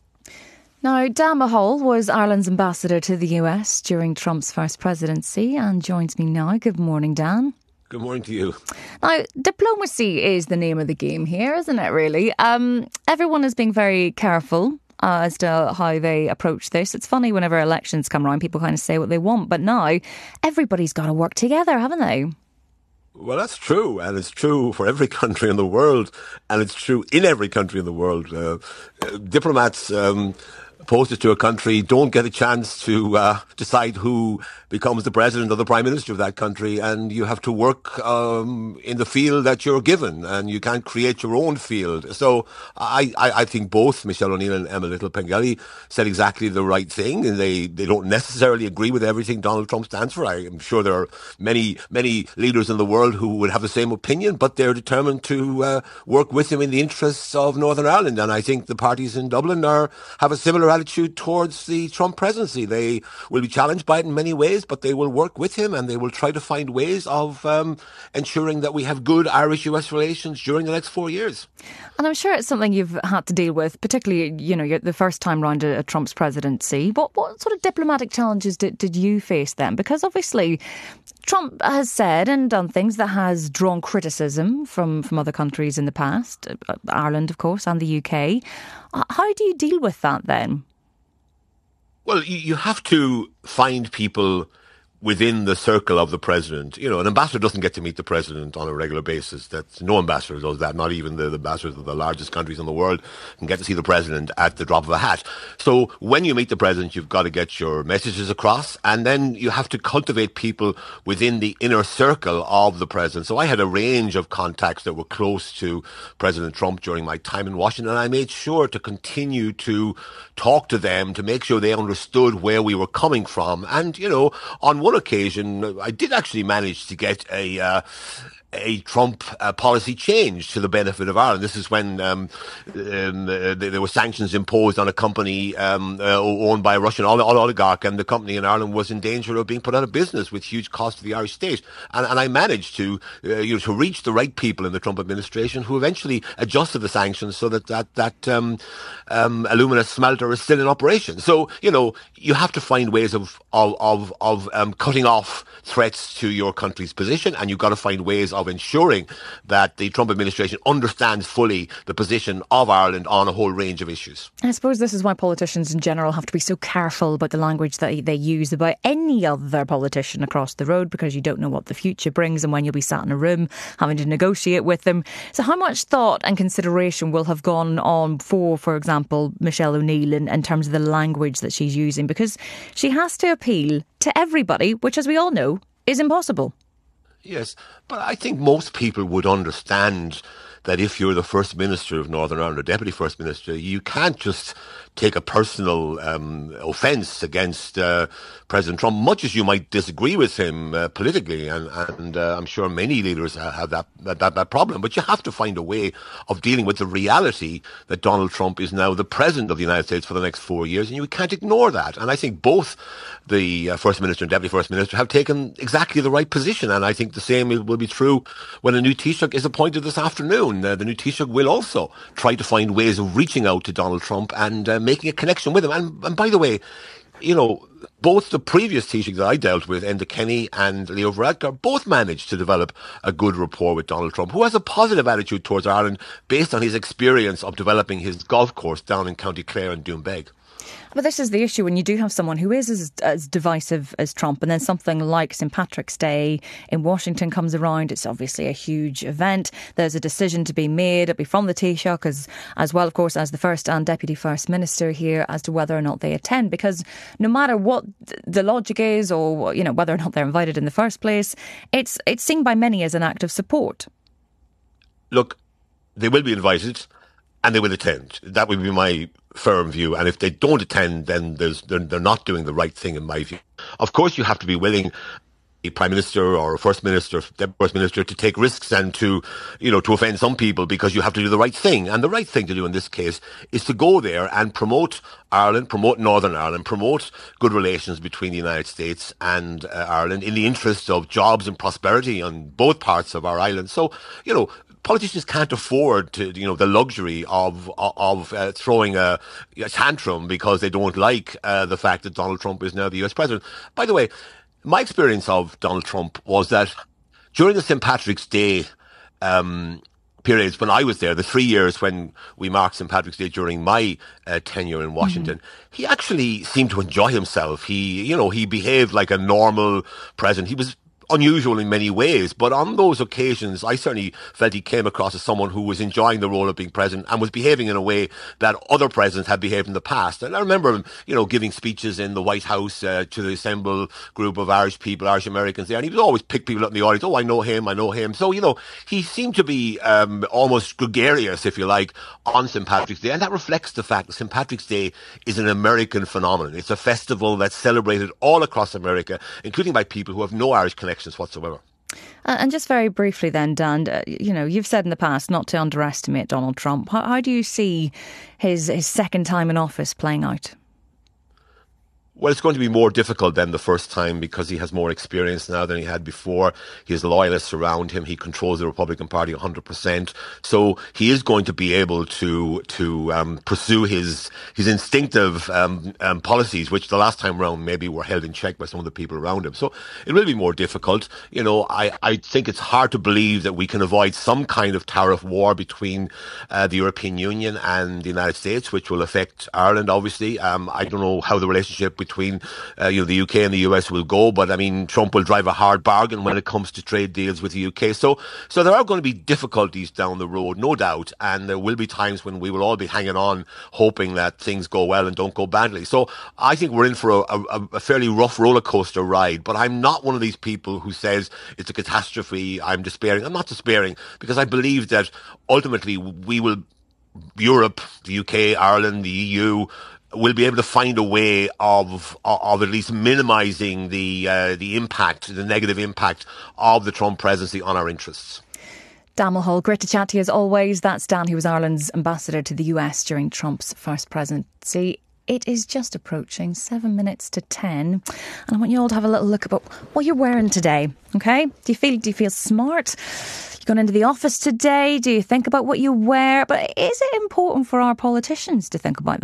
Now, Dan Mahal was Ireland's ambassador to the US during Trump's first presidency and joins me now. Good morning, Dan. Good morning to you. Now, diplomacy is the name of the game here, isn't it, really? Everyone is being very careful as to how they approach this. It's funny, whenever elections come around, people kind of say what they want, but now everybody's got to work together, haven't they? Well, that's true, and it's true for every country in the world, and it's true in every country in the world. Diplomats posted to a country don't get a chance to decide who becomes the president or the prime minister of that country, and you have to work in the field that you're given, and you can't create your own field. So I think both Michelle O'Neill and Emma Little-Pengelly said exactly the right thing, and they don't necessarily agree with everything Donald Trump stands for. I am sure there are many leaders in the world who would have the same opinion, but they're determined to work with him in the interests of Northern Ireland, and I think the parties in Dublin have a similar attitude towards the Trump presidency. They will be challenged by it in many ways, but they will work with him and they will try to find ways of ensuring that we have good Irish-US relations during the next 4 years. And I'm sure it's something you've had to deal with, particularly, the first time round at Trump's presidency. What sort of diplomatic challenges did you face then? Because obviously Trump has said and done things that has drawn criticism from other countries in the past, Ireland, of course, and the UK. How do you deal with that then? Well, you have to find people within the circle of the president. An ambassador doesn't get to meet the president on a regular basis. No ambassador does that. Not even the ambassadors of the largest countries in the world can get to see the president at the drop of a hat. So when you meet the president, you've got to get your messages across, and then you have to cultivate people within the inner circle of the president. So I had a range of contacts that were close to President Trump during my time in Washington, and I made sure to continue to talk to them to make sure they understood where we were coming from. And, on one occasion, I did actually manage to get a Trump policy change to the benefit of Ireland. This is when there were sanctions imposed on a company owned by a Russian oligarch, and the company in Ireland was in danger of being put out of business with huge cost to the Irish state. And I managed to reach the right people in the Trump administration who eventually adjusted the sanctions so that alumina smelter is still in operation. So you have to find ways of cutting off threats to your country's position, and you've got to find ways of ensuring that the Trump administration understands fully the position of Ireland on a whole range of issues. I suppose this is why politicians in general have to be so careful about the language that they use about any other politician across the road, because you don't know what the future brings and when you'll be sat in a room having to negotiate with them. So how much thought and consideration will have gone on for example, Michelle O'Neill in terms of the language that she's using? Because she has to appeal to everybody, which, as we all know, is impossible. Yes, but I think most people would understand that if you're the First Minister of Northern Ireland or Deputy First Minister, you can't just take a personal offence against President Trump, much as you might disagree with him politically, and I'm sure many leaders have that problem. But you have to find a way of dealing with the reality that Donald Trump is now the President of the United States for the next 4 years, and you can't ignore that. And I think both the First Minister and Deputy First Minister have taken exactly the right position, and I think the same will be true when a new Taoiseach is appointed this afternoon. The new Taoiseach will also try to find ways of reaching out to Donald Trump and making a connection with him. And by the way, you know, both the previous Taoiseach that I dealt with, Enda Kenny and Leo Varadkar, both managed to develop a good rapport with Donald Trump, who has a positive attitude towards Ireland based on his experience of developing his golf course down in County Clare and Doonbeg. But this is the issue when you do have someone who is as divisive as Trump, and then something like St. Patrick's Day in Washington comes around. It's obviously a huge event. There's a decision to be made. It'll be from the Taoiseach as well, of course, as the First and Deputy First Minister here, as to whether or not they attend. Because no matter what the logic is, or you know whether or not they're invited in the first place, it's seen by many as an act of support. Look, they will be invited and they will attend. That would be my firm view. And if they don't attend, then they're not doing the right thing, in my view. Of course, you have to be willing, a Prime Minister or a First Minister, Deputy First Minister, to take risks and to offend some people, because you have to do the right thing. And the right thing to do in this case is to go there and promote Ireland, promote Northern Ireland, promote good relations between the United States and Ireland in the interest of jobs and prosperity on both parts of our island. So, politicians can't afford to, the luxury of throwing a tantrum because they don't like the fact that Donald Trump is now the US president. By the way, my experience of Donald Trump was that during the St. Patrick's Day periods when I was there, the 3 years when we marked St. Patrick's Day during my tenure in Washington, he actually seemed to enjoy himself. He behaved like a normal president. He was unusual in many ways, but on those occasions I certainly felt he came across as someone who was enjoying the role of being president and was behaving in a way that other presidents had behaved in the past. And I remember him, giving speeches in the White House to the assembled group of Irish people, Irish Americans there, and he would always pick people up in the audience. Oh, I know him. So, he seemed to be almost gregarious, if you like, on St. Patrick's Day, and that reflects the fact that St. Patrick's Day is an American phenomenon. It's a festival that's celebrated all across America, including by people who have no Irish connection whatsoever. And just very briefly then, Dan, you've said in the past not to underestimate Donald Trump. How do you see his second time in office playing out? Well, it's going to be more difficult than the first time because he has more experience now than he had before. He has loyalists around him. He controls the Republican Party 100%. So he is going to be able to pursue his instinctive policies, which the last time around maybe were held in check by some of the people around him. So it will be more difficult. I think it's hard to believe that we can avoid some kind of tariff war between the European Union and the United States, which will affect Ireland, obviously. I don't know how the relationship between the UK and the US will go, but I mean Trump will drive a hard bargain when it comes to trade deals with the UK. So there are going to be difficulties down the road, no doubt, and there will be times when we will all be hanging on, hoping that things go well and don't go badly. So I think we're in for a fairly rough roller coaster ride. But I'm not one of these people who says it's a catastrophe. I'm despairing. I'm not despairing because I believe that ultimately Europe, the UK, Ireland, the EU, will be able to find a way of at least minimising the impact, the negative impact of the Trump presidency on our interests. Dan Mulhall, great to chat to you as always. That's Dan, who was Ireland's ambassador to the US during Trump's first presidency. It is just approaching 7 minutes to 10, and I want you all to have a little look about what you're wearing today. Okay? Do you feel smart? You gone into the office today? Do you think about what you wear? But is it important for our politicians to think about that?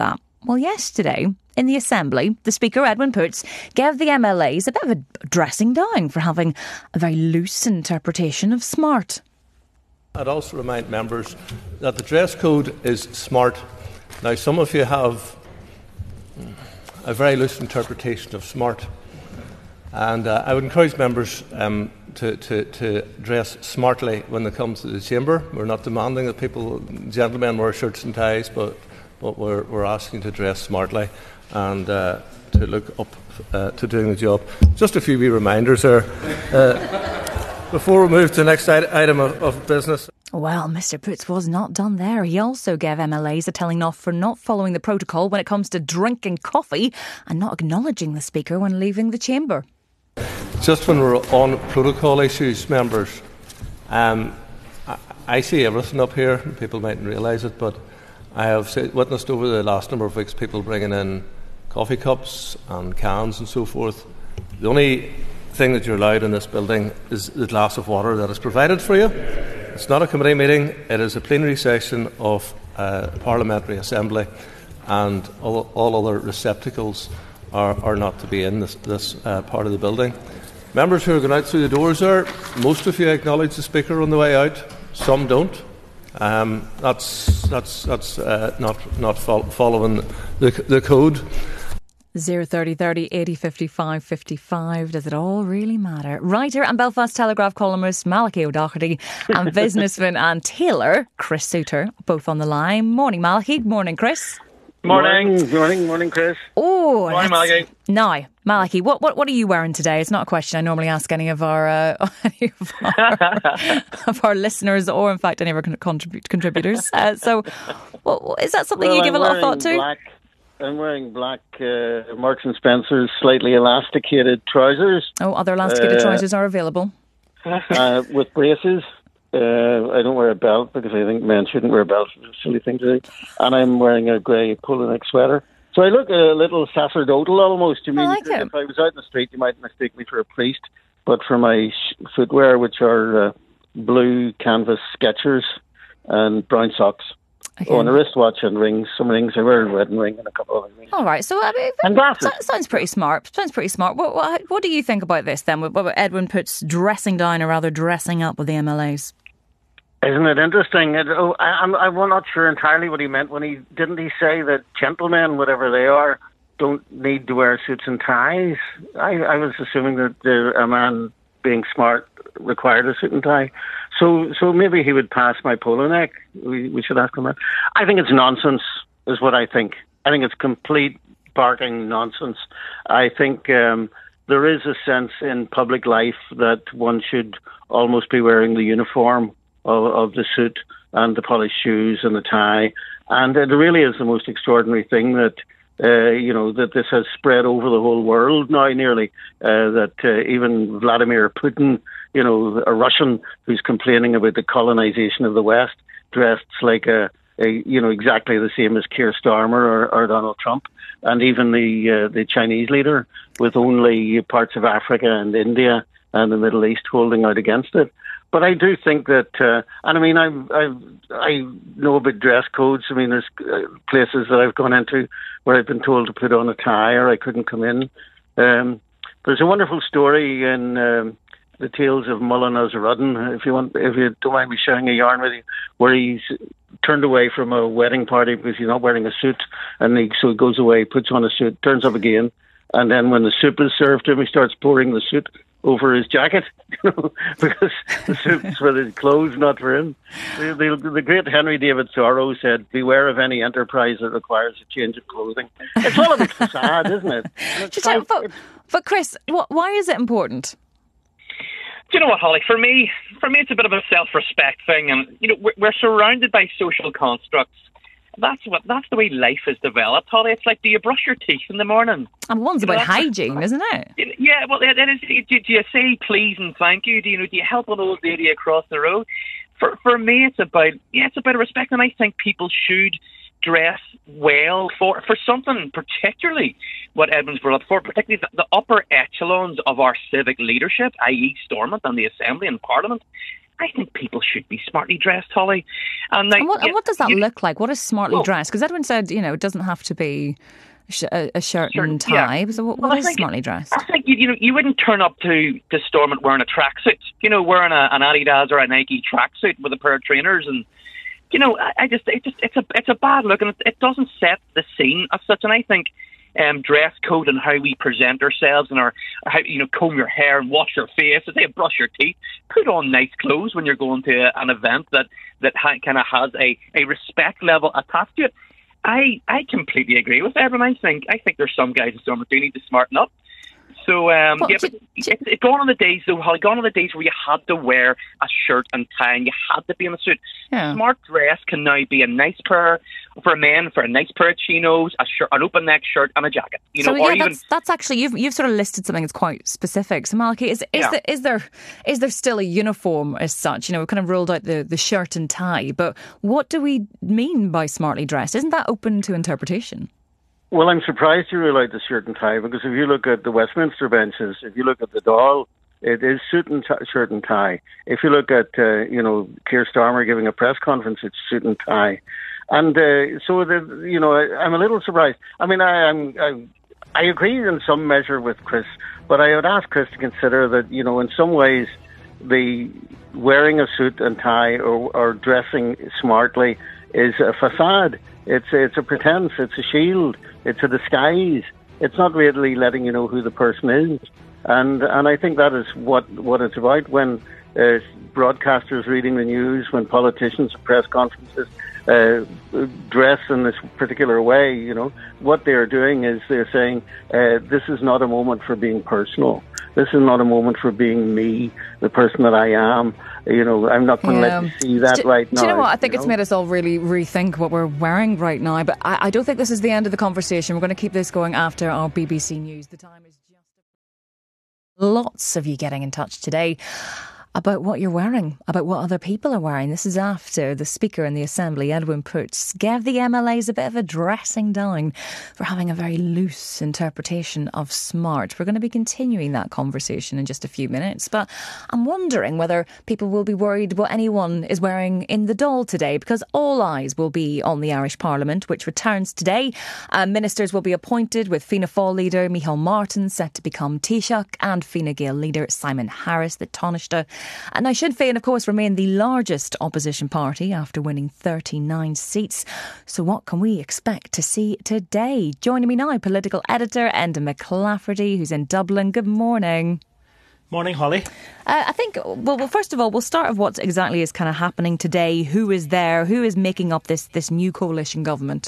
Well, yesterday, in the Assembly, the Speaker, Edwin Poots, gave the MLAs a bit of a dressing down for having a very loose interpretation of smart. I'd also remind members that the dress code is smart. Now, some of you have a very loose interpretation of smart. And I would encourage members to dress smartly when they come to the chamber. We're not demanding that gentlemen wear shirts and ties, but we're asking to dress smartly and to look up to doing the job. Just a few wee reminders there before we move to the next item of business. Well, Mr Poots was not done there. He also gave MLAs a telling off for not following the protocol when it comes to drinking coffee and not acknowledging the Speaker when leaving the chamber. Just when we're on protocol issues, members, I see everything up here. People mightn't realise it, but I have witnessed over the last number of weeks people bringing in coffee cups and cans and so forth. The only thing that you're allowed in this building is the glass of water that is provided for you. It's not a committee meeting, it is a plenary session of Parliamentary Assembly, and all other receptacles are not to be in this part of the building. Members who are going out through the doors there, most of you acknowledge the Speaker on the way out, some don't. That's not following the code. 030 30 80 55 55. Does it all really matter? Writer and Belfast Telegraph columnist Malachy O'Doherty and businessman and tailor Chris Suter, both on the line. Morning, Malachy. Morning, Chris. Morning, Chris. Oh, morning, Malachy. Now, Malachy, what are you wearing today? It's not a question I normally ask any of our of our listeners, or in fact any of our contributors. So, is that something you give a lot of thought to? I'm wearing black Marks and Spencer's slightly elasticated trousers. Oh, other elasticated trousers are available. With braces. I don't wear a belt because I think men shouldn't wear belts. It's a silly thing to do. And I'm wearing a grey polo neck sweater. So I look a little sacerdotal almost. You mean, if I was out in the street, you might mistake me for a priest. But for my footwear, which are blue canvas Skechers and brown socks. Okay. Oh, and a wristwatch and rings. Some rings. I wear a wedding ring and a couple of other rings. All right. So, I mean, and glasses. Sounds pretty smart. What do you think about this then? What Edwin Poots dressing down or rather dressing up with the MLAs? Isn't it interesting? I'm not sure entirely what he meant when he say that gentlemen, whatever they are, don't need to wear suits and ties. I was assuming that a man being smart required a suit and tie. So maybe he would pass my polo neck. We should ask him that. I think it's nonsense, is what I think. I think it's complete barking nonsense. I think there is a sense in public life that one should almost be wearing the uniform of the suit and the polished shoes and the tie. And it really is the most extraordinary thing that that this has spread over the whole world now nearly, that even Vladimir Putin, a Russian who's complaining about the colonization of the West, dressed like exactly the same as Keir Starmer or Donald Trump, and even the Chinese leader with only parts of Africa and India and the Middle East holding out against it. But I do think that, and I mean, I know about dress codes. I mean, there's places that I've gone into where I've been told to put on a tie or I couldn't come in. There's a wonderful story in the Tales of Mulla Nasruddin, if you don't mind me sharing a yarn with you, where he's turned away from a wedding party because he's not wearing a suit, and so he goes away, puts on a suit, turns up again, and then when the soup is served to him, he starts pouring the suit over his jacket, because the soup's for his clothes, not for him. The great Henry David Thoreau said, "Beware of any enterprise that requires a change of clothing." It's all a bit facade, isn't it? But Chris, why is it important? Do you know what, Holly? For me, it's a bit of a self-respect thing, and we're surrounded by social constructs. That's the way life is developed, Holly. It's like, do you brush your teeth in the morning? And one's about hygiene, isn't it? Yeah, well, it is. Do you say please and thank you? Do you help an old lady across the road? For me, it's about respect, and I think people should dress well for something, particularly what Edmund's brought up for, particularly the upper echelons of our civic leadership, i.e. Stormont and the Assembly and Parliament. I think people should be smartly dressed, Holly. And what does that look like? What is smartly dressed? Because Edwin said, it doesn't have to be a shirt and tie. Yeah. So what is smartly dressed? I think you wouldn't turn up to Stormont wearing a tracksuit. Wearing an Adidas or a Nike tracksuit with a pair of trainers, and it's a bad look, and it doesn't set the scene as such. And I think dress code and how we present ourselves and how comb your hair and wash your face, brush your teeth, put on nice clothes when you're going to an event that kind of has a respect level attached to it. I completely agree with everyone. I think there's some guys in Stormont do need to smarten up. So, it's gone on the days, though, Holly, gone on the days where you had to wear a shirt and tie and you had to be in a suit. Yeah. Smart dress can now be a nice pair, for men, for a nice pair of chinos, an open neck shirt and a jacket. That's actually, you've sort of listed something that's quite specific. So, Malachy, is there still a uniform as such? We've kind of ruled out the shirt and tie, but what do we mean by smartly dressed? Isn't that open to interpretation? Well, I'm surprised you rule out the shirt and tie, because if you look at the Westminster benches, if you look at the Dáil, it is shirt and tie. If you look at, Keir Starmer giving a press conference, it's suit and tie. And I'm a little surprised. I mean, I agree in some measure with Chris, but I would ask Chris to consider that, in some ways, the wearing a suit and tie or dressing smartly is a facade. It's a pretense. It's a shield. It's a disguise. It's not really letting you know who the person is. And I think that is what it's about. When broadcasters reading the news, when politicians at press conferences dress in this particular way, what they're doing is they're saying, this is not a moment for being personal. This is not a moment for being me, the person that I am. I'm not going to let you see that right now. Do you know what? I think it's made us all really rethink what we're wearing right now. But I don't think this is the end of the conversation. We're going to keep this going after our BBC News. The time is just... Lots of you getting in touch today about what you're wearing, about what other people are wearing. This is after the Speaker in the Assembly, Edwin Poots, gave the MLAs a bit of a dressing down for having a very loose interpretation of smart. We're going to be continuing that conversation in just a few minutes, but I'm wondering whether people will be worried what anyone is wearing in the Dáil today, because all eyes will be on the Irish Parliament, which returns today. Ministers will be appointed, with Fianna Fáil leader Micheál Martin set to become Taoiseach, and Fine Gael leader Simon Harris, the Taoiseach. And now Sinn Féin, of course, remain the largest opposition party after winning 39 seats. So what can we expect to see today? Joining me now, political editor Enda McClafferty, who's in Dublin. Good morning. Morning, Holly. I think, well, first of all, we'll start with what exactly is kind of happening today. Who is there? Who is making up this new coalition government?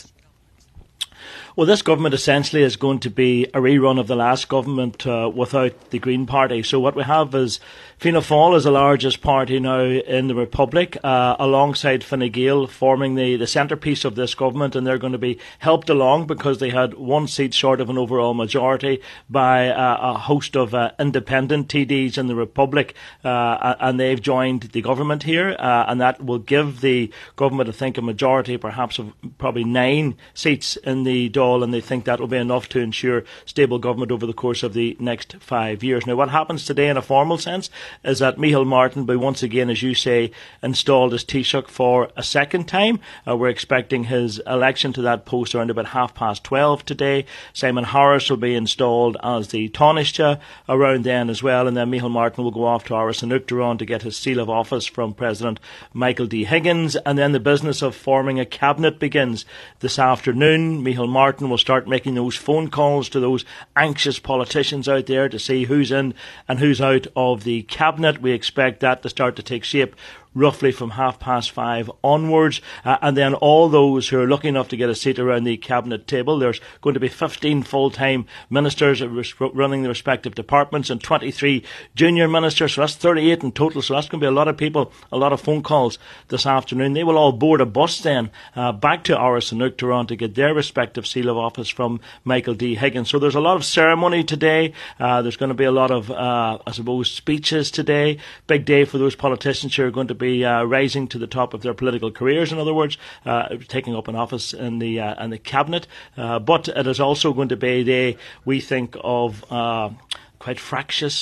Well, this government essentially is going to be a rerun of the last government without the Green Party. So what we have is Fianna Fáil is the largest party now in the Republic, alongside Fine Gael, forming the centrepiece of this government, and they're going to be helped along because they had one seat short of an overall majority by a host of independent TDs in the Republic, and they've joined the government here, and that will give the government, I think, a majority perhaps of probably 9 seats in the Dáil, and they think that will be enough to ensure stable government over the course of the next 5 years. Now, what happens today in a formal sense is that Micheál Martin will be once again, as you say, installed as Taoiseach for a second time. We're expecting his election to that post around about 12:30 today. Simon Harris will be installed as the Taoiseach around then as well, and then Micheál Martin will go off to Áras an Uachtaráin to get his seal of office from President Michael D. Higgins, and then the business of forming a cabinet begins this afternoon. Micheál Martin will start making those phone calls to those anxious politicians out there to see who's in and who's out of the cabinet. We expect that to start to take shape roughly from 5:30 onwards, and then all those who are lucky enough to get a seat around the cabinet table. There's going to be 15 full-time ministers running the respective departments and 23 junior ministers, so that's 38 in total. So that's going to be a lot of people, a lot of phone calls this afternoon. They will all board a bus then back to Áras an Uachtaráin to get their respective seal of office from Michael D. Higgins. So there's a lot of ceremony today. There's going to be a lot of, I suppose, speeches today. Big day for those politicians who are going to be rising to the top of their political careers, in other words, taking up an office in the cabinet. But it is also going to be a day, we think, of quite fractious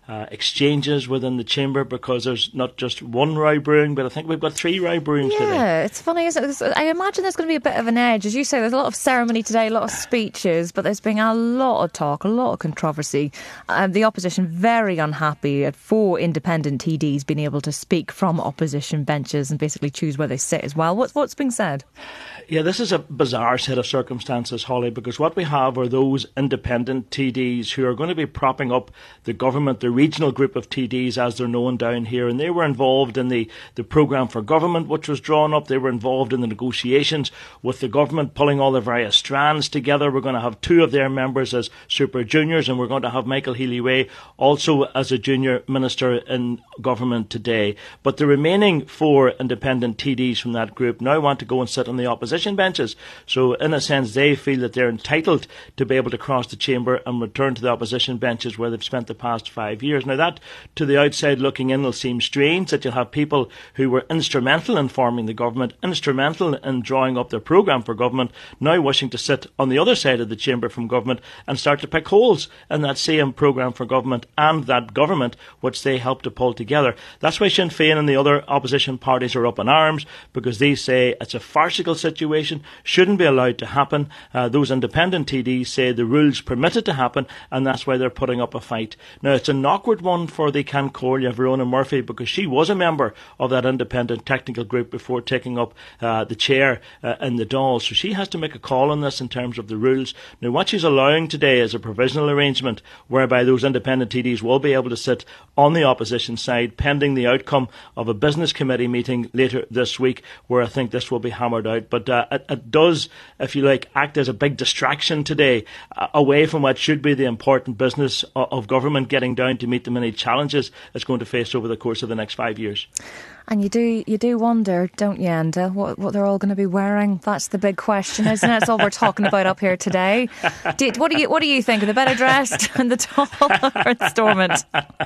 exchanges within the chamber, because there's not just one row brewing, but I think we've got 3 row brewings today. Yeah, it's funny, isn't it? I imagine there's going to be a bit of an edge. As you say, there's a lot of ceremony today, a lot of speeches, but there's been a lot of talk, a lot of controversy. The opposition very unhappy at 4 independent TDs being able to speak from opposition benches and basically choose where they sit as well. What's being said? Yeah, this is a bizarre set of circumstances, Holly, because what we have are those independent TDs who are going to be propping up the government, the regional group of TDs as they're known down here, and they were involved in the programme for government which was drawn up. They were involved in the negotiations with the government, pulling all the various strands together. We're going to have 2 of their members as super juniors, and we're going to have Michael Healy-Way also as a junior minister in government today. But the remaining 4 independent TDs from that group now want to go and sit on the opposition benches. So in a sense, they feel that they're entitled to be able to cross the chamber and return to the opposition benches where they've spent the past 5 years. Now that, to the outside looking in, will seem strange, that you'll have people who were instrumental in forming the government, instrumental in drawing up their programme for government, now wishing to sit on the other side of the chamber from government and start to pick holes in that same programme for government and that government which they helped to pull together. That's why Sinn Féin and the other opposition parties are up in arms, because they say it's a farcical situation, shouldn't be allowed to happen. Those independent TDs say the rules permit it to happen, and that's why they're putting up a fight. Now, it's an awkward one for the Can Corlia, Verona Murphy, because she was a member of that independent technical group before taking up the chair in the Dáil. So she has to make a call on this in terms of the rules. Now, what she's allowing today is a provisional arrangement whereby those independent TDs will be able to sit on the opposition side pending the outcome of a business committee meeting later this week, where I think this will be hammered out. But it does, if you like, act as a big distraction today away from what should be the important business of government, getting down to meet the many challenges it's going to face over the course of the next 5 years. And you do wonder, don't you, Enda, what they're all going to be wearing? That's the big question, isn't it? It's all we're talking about up here today. What do you think? Are they better dressed in the Dáil or the Stormont?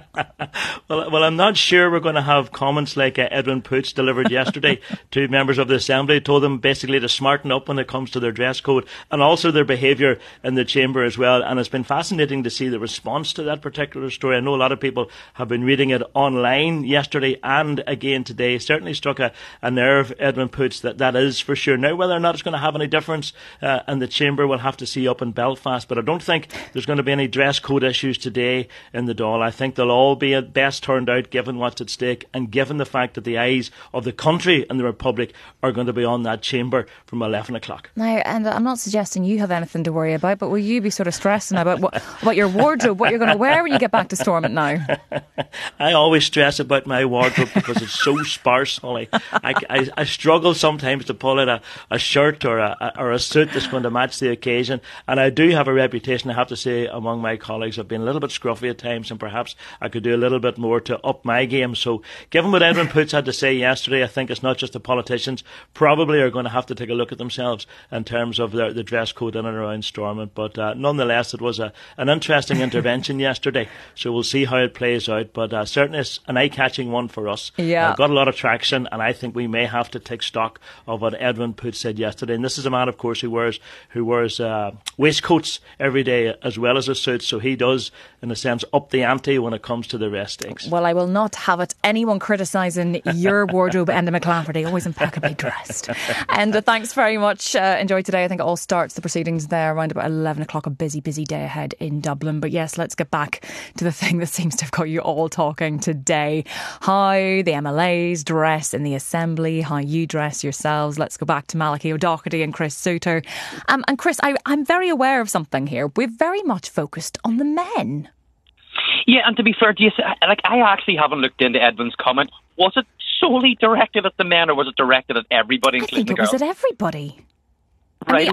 Well, I'm not sure we're going to have comments like Edwin Poots delivered yesterday to members of the Assembly, told them basically to smarten up when it comes to their dress code and also their behaviour in the chamber as well. And it's been fascinating to see the response to that particular story. I know a lot of people have been reading it online yesterday and again today. Certainly struck a nerve, Edwin Poots, that is for sure. Now, whether or not it's going to have any difference in the chamber, we'll have to see up in Belfast. But I don't think there's going to be any dress code issues today in the Dáil. I think they'll all be at best turned out given what's at stake and given the fact that the eyes of the country and the Republic are going to be on that chamber from 11 o'clock. Now, and I'm not suggesting you have anything to worry about, but will you be sort of stressing about your wardrobe, what you're going to wear when you get back to Stormont now? I always stress about my wardrobe because it's so sparse, Holly. I struggle sometimes to pull out a shirt or a suit that's going to match the occasion, and I do have a reputation, I have to say, among my colleagues. I've been a little bit scruffy at times, and perhaps I could do a little bit more to up my game. So given what Edwin Poots had to say yesterday, I think it's not just the politicians probably are going to have to take a look at themselves in terms of the dress code in and around Stormont. But nonetheless, it was an interesting intervention yesterday, so we'll see how it plays out. But certainly it's an eye-catching one for us. Yeah. Got a lot of traction, and I think we may have to take stock of what Edwin Poots said yesterday. And this is a man, of course, who wears waistcoats every day as well as a suit, so he does, in a sense, up the ante when it comes to the rest things. Well, I will not have it anyone criticising your wardrobe, Enda McLafferty, always impeccably dressed. And thanks very much. Enjoy today. I think it all starts the proceedings there around about 11 o'clock. A busy day ahead in Dublin. But yes, let's get back to the thing that seems to have got you all talking today. How the MLAs dress in the Assembly, how you dress yourselves. Let's go back to Malachy O'Doherty and Chris Souter. And Chris, I'm very aware of something here. We're very much focused on the men. Yeah, and to be fair, I actually haven't looked into Edwin's comment. Was it solely directed at the men, or was it directed at everybody, including the girls? I think it was at everybody. Right,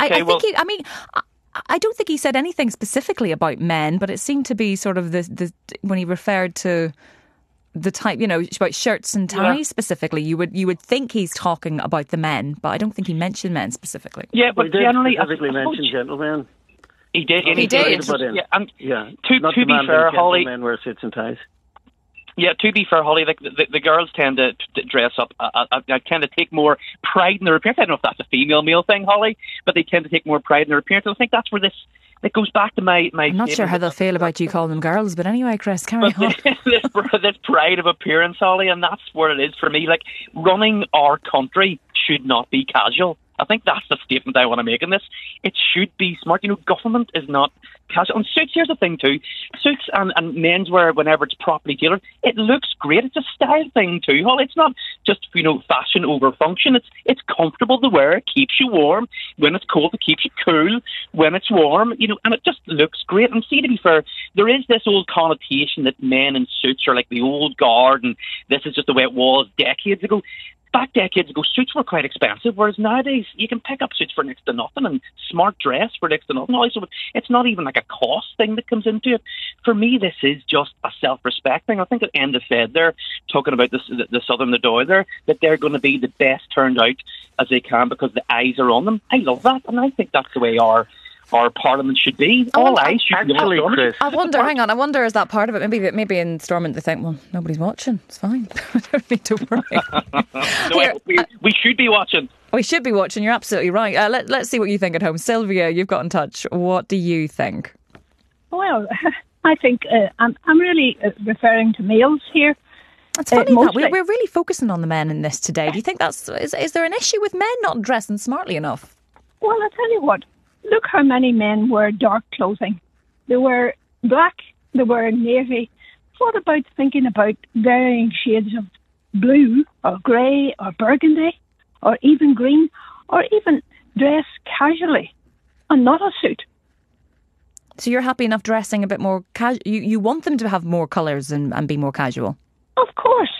I don't think he said anything specifically about men, but it seemed to be sort of the when he referred to the type, about shirts and ties specifically, you would think he's talking about the men, but I don't think he mentioned men specifically. Yeah, but generally, specifically mentioned gentlemen. He did. He did. Yeah, and to be fair, Holly, men wear suits and ties. Yeah, to be fair, Holly, like the girls tend to dress up. I tend to take more pride in their appearance. I don't know if that's a female-male thing, Holly, but they tend to take more pride in their appearance. I think that's where this it goes back to my I'm not sure how they'll feel about you calling them girls, but anyway, Chris, carry on. this pride of appearance, Holly, and that's where it is for me. Like, running our country should not be casual. I think that's the statement I want to make in this. It should be smart. You know, government is not casual. And suits, here's the thing too. Suits and menswear, whenever it's properly tailored, it looks great. It's a style thing too, Holly. It's not just, you know, fashion over function. It's comfortable to wear. It keeps you warm. When it's cold, it keeps you cool. When it's warm, you know, and it just looks great. And see, to be fair, there is this old connotation that men in suits are like the old guard and this is just the way it was decades ago. Back decades ago, suits were quite expensive, whereas nowadays you can pick up suits for next to nothing and smart dress for next to nothing. Also, it's not even like a cost thing that comes into it. For me, this is just a self-respect thing. I think at End of Fed there, talking about the Southern Nadoy there, that they're going to be the best turned out as they can because the eyes are on them. I love that, and I think that's the way our parliament should be. All eyes should be on Chris. I wonder, is that part of it? Maybe in Stormont they think, well, nobody's watching. It's fine. I don't need to worry. We should be watching. We should be watching. You're absolutely right. Let's see what you think at home. Sylvia, you've got in touch. What do you think? Well, I think I'm really referring to males here. It's funny that we're really focusing on the men in this today. Do you think is there an issue with men not dressing smartly enough? Well, I tell you what. Look how many men wear dark clothing. They wear black, they wear navy. What about thinking about varying shades of blue or grey or burgundy or even green, or even dress casually and not a suit? So you're happy enough dressing a bit more casual? You want them to have more colours and be more casual? Of course.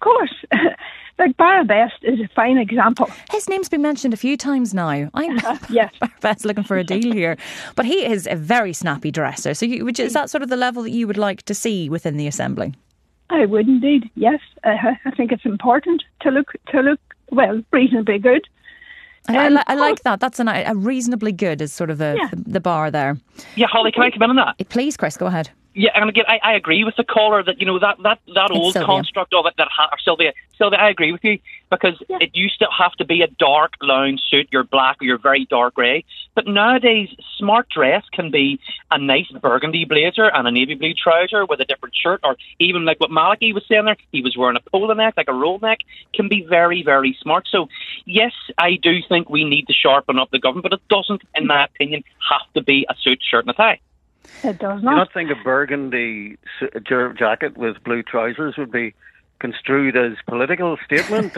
Like Barabest is a fine example. His name's been mentioned a few times now. Yes. Barabest looking for a deal here. But he is a very snappy dresser. So is that sort of the level that you would like to see within the Assembly? I would indeed, yes. I think it's important to look well, reasonably good. I like that. That's a reasonably good is sort of the bar there. Yeah, Holly, can I come in on that? Please, Chris, go ahead. Yeah, and again, I agree with the caller that, you know, that old Sylvia. construct of it Sylvia, I agree with you, because it used to have to be a dark lounge suit, your black or your very dark grey. But nowadays, smart dress can be a nice burgundy blazer and a navy blue trouser with a different shirt, or even like what Malachi was saying there, he was wearing a polo neck, like a roll neck, can be very, very smart. So, yes, I do think we need to sharpen up the government, but it doesn't, in my opinion, have to be a suit, shirt and a tie. It does Do you not think a burgundy jacket with blue trousers would be construed as political statement?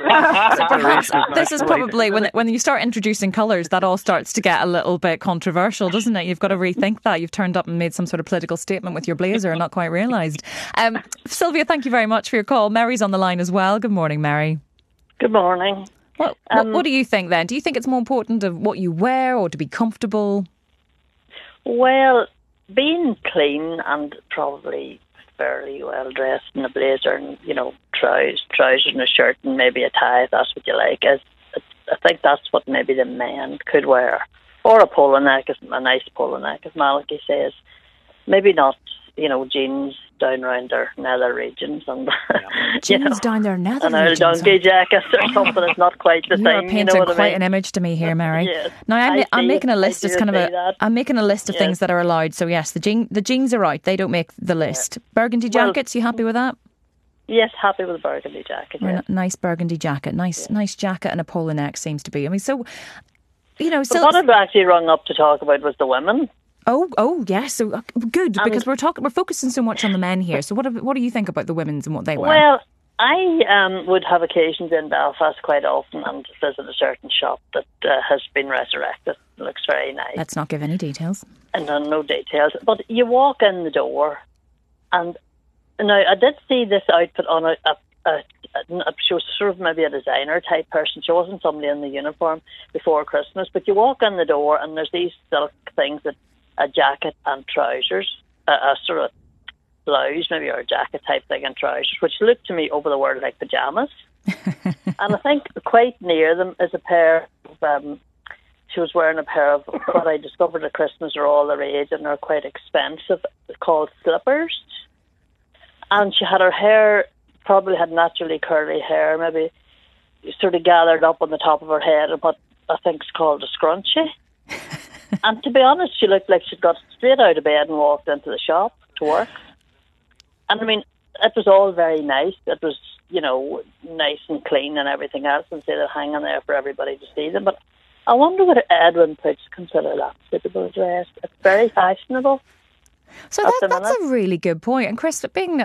This is probably when you start introducing colours, that all starts to get a little bit controversial, doesn't it? You've got to rethink that. You've turned up and made some sort of political statement with your blazer and not quite realised. Sylvia, thank you very much for your call. Mary's on the line as well. Good morning, Mary. Good morning. What do you think then? Do you think it's more important of what you wear or to be comfortable? Well, being clean and probably fairly well dressed in a blazer and, you know, trousers and a shirt and maybe a tie, if that's what you like, I think that's what maybe the men could wear. Or a polo neck, a nice polo neck, as Malachi says. Maybe not, you know, jeans down around their nether regions and jeans down their nether regions. An old donkey jacket or something. It's not quite the You're same. painting you know quite an image to me here, Mary. Yes. Now I'm making a list. It's kind of I'm making a list of Yes. things that are allowed. So yes, the jeans are out. They don't make the list. Burgundy jackets. You happy with that? Yes, happy with a burgundy jacket. Or Yes. a nice burgundy jacket. Nice jacket and a polo neck seems to be. I mean, so you know. But what I'd actually rung up to talk about was the women. Oh yes. So good, because we're focusing so much on the men here. So what do you think about the women's and what they wear? Well, I would have occasions in Belfast quite often and visit a certain shop that has been resurrected. It looks very nice. Let's not give any details. And no details. But you walk in the door, and now I did see this outfit on she was sort of maybe a designer type person. She wasn't somebody in the uniform before Christmas. But you walk in the door, and there's these silk things that a jacket and trousers, a sort of blouse maybe, or a jacket type thing and trousers, which looked to me over the world like pyjamas. And I think quite near them is a pair of, she was wearing a pair of what I discovered at Christmas are all the rage and are quite expensive, called slippers. And she had her hair, probably had naturally curly hair, maybe sort of gathered up on the top of her head and what I think is called a scrunchie. And to be honest, she looked like she'd got straight out of bed and walked into the shop to work. And I mean, it was all very nice. It was, nice and clean and everything else, instead of hanging there for everybody to see them. But I wonder what Edwin Poots consider that suitable dress. It's very fashionable. So that's a really good point. And Chris, being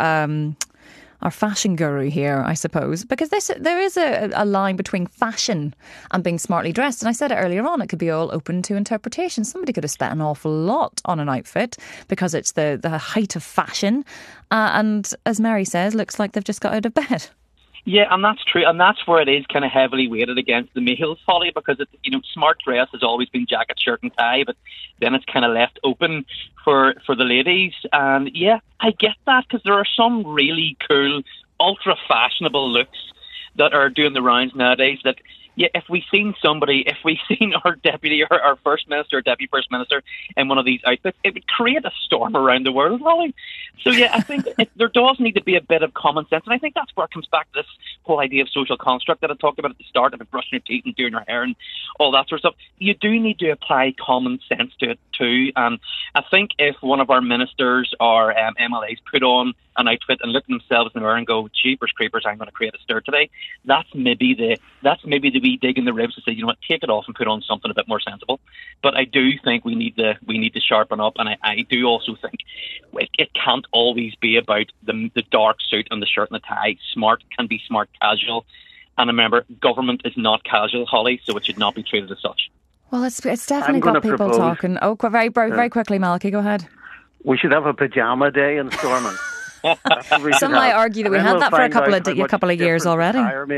our fashion guru here, I suppose, because there is a line between fashion and being smartly dressed. And I said it earlier on, it could be all open to interpretation. Somebody could have spent an awful lot on an outfit because it's the height of fashion. And as Mary says, looks like they've just got out of bed. Yeah, and that's true, and that's where it is kind of heavily weighted against the males, Holly, because smart dress has always been jacket, shirt, and tie, but then it's kind of left open for the ladies. And yeah, I get that, because there are some really cool, ultra fashionable looks that are doing the rounds nowadays. That if we seen our deputy or our first minister or deputy first minister in one of these outfits, it would create a storm around the world, Holly. So yeah, I think there does need to be a bit of common sense, and I think that's where it comes back to this whole idea of social construct that I talked about at the start, about brushing your teeth and doing your hair and all that sort of stuff. You do need to apply common sense to it too, and I think if one of our ministers or MLAs put on an outfit and look at themselves in the mirror and go, "Jeepers creepers, I'm going to create a stir today," that's maybe the wee dig in the ribs to say, take it off and put on something a bit more sensible. But I do think we need to sharpen up, and I do also think it can't always be about the dark suit and the shirt and the tie. Smart can be smart casual, and remember, government is not casual, Holly, so it should not be treated as such. Well, it's definitely got people talking. Oh, very quickly, Malachy, go ahead. We should have a pyjama day in Stormont. Some might argue that we had that for a couple of years already.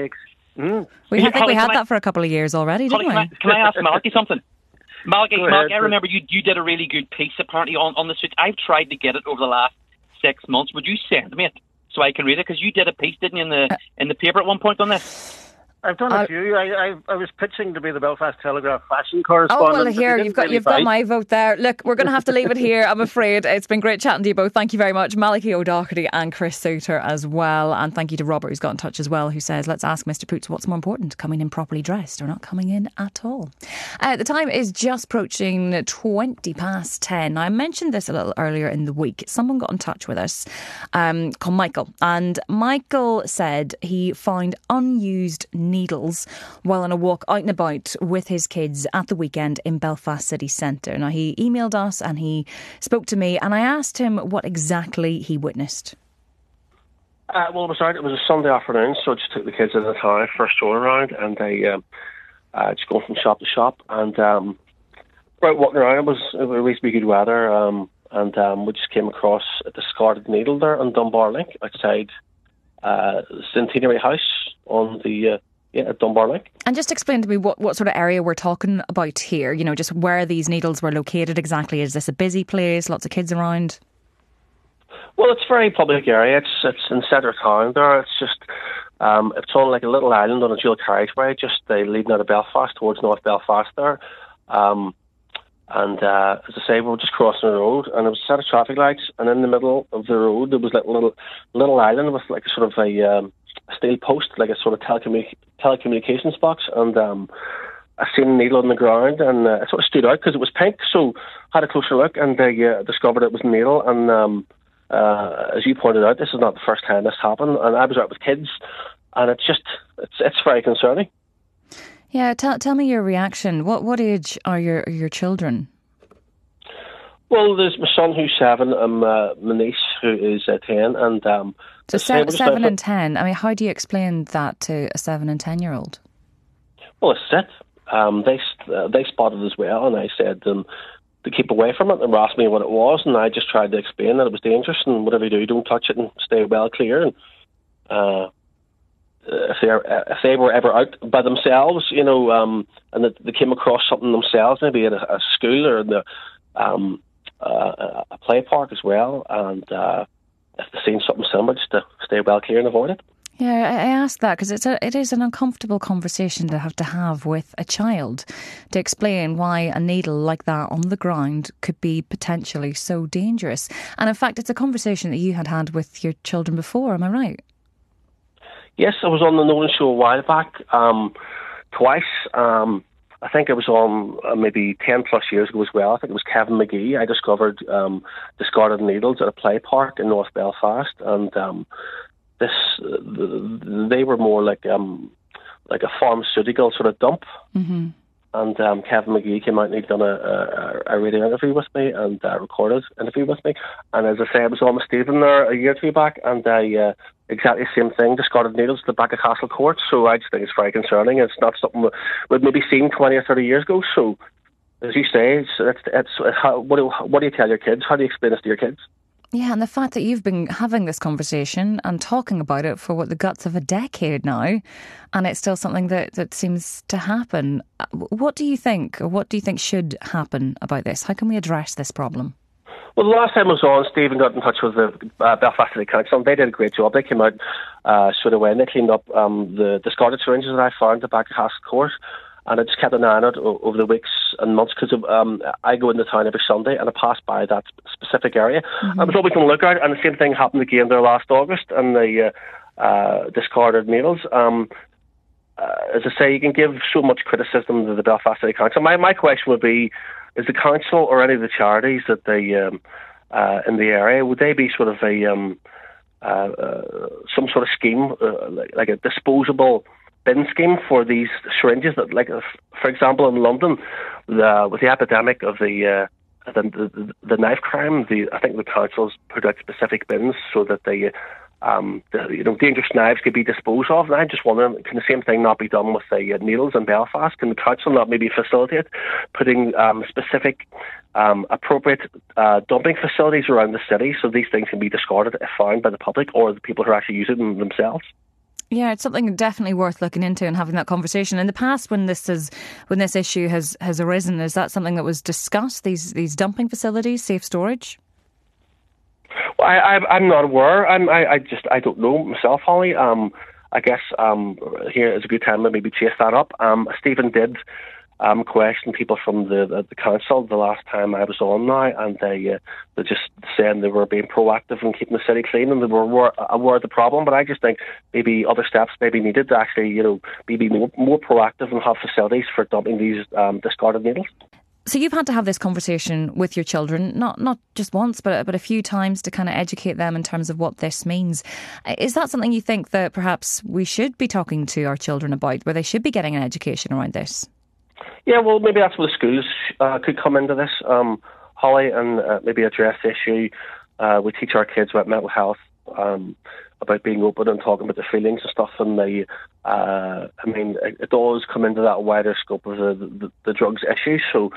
We had that for a couple of years already, didn't we? Can I ask Malachy something? Malachy, I remember you did a really good piece apparently on the suit. I've tried to get it over the last 6 months. Would you send me it so I can read it? Because you did a piece, didn't you, in the paper at one point on this? I've done a few. I was pitching to be the Belfast Telegraph fashion correspondent. Oh, well, here, you've got my vote there. Look, we're going to have to leave it here, I'm afraid. It's been great chatting to you both. Thank you very much. Malachy O'Doherty and Chris Souter as well. And thank you to Robert, who's got in touch as well, who says, let's ask Mr. Poots what's more important, coming in properly dressed or not coming in at all. The time is just approaching 10:20. Now, I mentioned this a little earlier in the week. Someone got in touch with us called Michael. And Michael said he found unused needles while on a walk out and about with his kids at the weekend in Belfast city centre. Now, he emailed us and he spoke to me, and I asked him what exactly he witnessed. Well, it was a Sunday afternoon, so I just took the kids into the town for a stroll around, and they just going from shop to shop, and right walking around. It was reasonably good weather, and we just came across a discarded needle there on Dunbar Link outside the Centenary House on the at Dunbar Link. And just explain to me what sort of area we're talking about here, just where these needles were located exactly. Is this a busy place, lots of kids around? Well, it's a very public area. It's in centre town there. It's just, it's on like a little island on a dual carriageway, just leading out of Belfast towards North Belfast there. And as I say, we were just crossing the road, and there was a set of traffic lights, and in the middle of the road there was like a little island with like a sort of a steel post, like a sort of telecommunications box, and I seen a needle on the ground, and it sort of stood out because it was pink, so I had a closer look, and I discovered it was a needle. And as you pointed out, this is not the first time this happened, and I was out with kids, and it's very concerning. Yeah, tell me your reaction. What age are your children? Well, there's my son who's 7, and my niece who is 10, and so 7 and 10. I mean, how do you explain that to a 7 and 10-year-old? Well, it's it. They spotted it as well, and I said to keep away from it, and they asked me what it was, and I just tried to explain that it was dangerous, and whatever you do, don't touch it and stay well clear. And if they were ever out by themselves, and they came across something themselves, maybe at a school or in a play park as well, and if they've seen something similar, just to stay well clear and avoid it. Yeah, I ask that because it is an uncomfortable conversation to have with a child, to explain why a needle like that on the ground could be potentially so dangerous. And in fact, it's a conversation that you had with your children before, am I right? Yes, I was on the Nolan show a while back, twice. I think it was on maybe 10 plus years ago as well. I think it was Kevin McGee. I discovered discarded needles at a play park in North Belfast, and they were more like a pharmaceutical sort of dump. Mm-hmm. And Kevin McGee came out and he'd done a radio interview with me and recorded an interview with me. And as I say, I was on with Stephen there a year or two back, and exactly the same thing, discarded needles at the back of Castle Court. So I just think it's very concerning. It's not something we'd maybe seen 20 or 30 years ago. So, as you say, what do you tell your kids? How do you explain this to your kids? Yeah, and the fact that you've been having this conversation and talking about it for the guts of a decade now, and it's still something that seems to happen. What do you think, or what do you think should happen about this? How can we address this problem? Well, the last time I was on, Stephen got in touch with the Belfast City Council, and they did a great job. They came out straight away, and they cleaned up the discarded syringes that I found at the back of Castle Court. And I just kept an eye on it over the weeks and months, because I go into town every Sunday and I pass by that specific area. Mm-hmm. And it's all we can look at. And the same thing happened again there last August, and the discarded needles. As I say, you can give so much criticism to the Belfast City Council. My question would be, is the council or any of the charities that they in the area, would they be sort of some sort of scheme, like a disposable bin scheme for these syringes? That, like, for example, in London, with the epidemic of the knife crime, I think the councils put out specific bins so that the dangerous knives could be disposed of. And I'm just wondering, can the same thing not be done with the needles in Belfast? Can the council not maybe facilitate putting specific appropriate dumping facilities around the city so these things can be discarded if found by the public or the people who are actually using them themselves? Yeah, it's something definitely worth looking into and having that conversation. In the past, when this issue has arisen, is that something that was discussed? These dumping facilities, safe storage? Well, I'm not aware. I don't know myself, Holly. I guess here is a good time to maybe chase that up. Stephen did question people from the council the last time I was on now, and they just saying they were being proactive in keeping the city clean, and they were aware of the problem. But I just think maybe other steps may be needed to actually, be more proactive and have facilities for dumping these discarded needles. So you've had to have this conversation with your children, not just once, but a few times, to kind of educate them in terms of what this means. Is that something you think that perhaps we should be talking to our children about, where they should be getting an education around this? Yeah, well, maybe that's where the schools could come into this, Holly, and maybe address the issue. We teach our kids about mental health, about being open and talking about their feelings and stuff. And it does come into that wider scope of the drugs issue. So,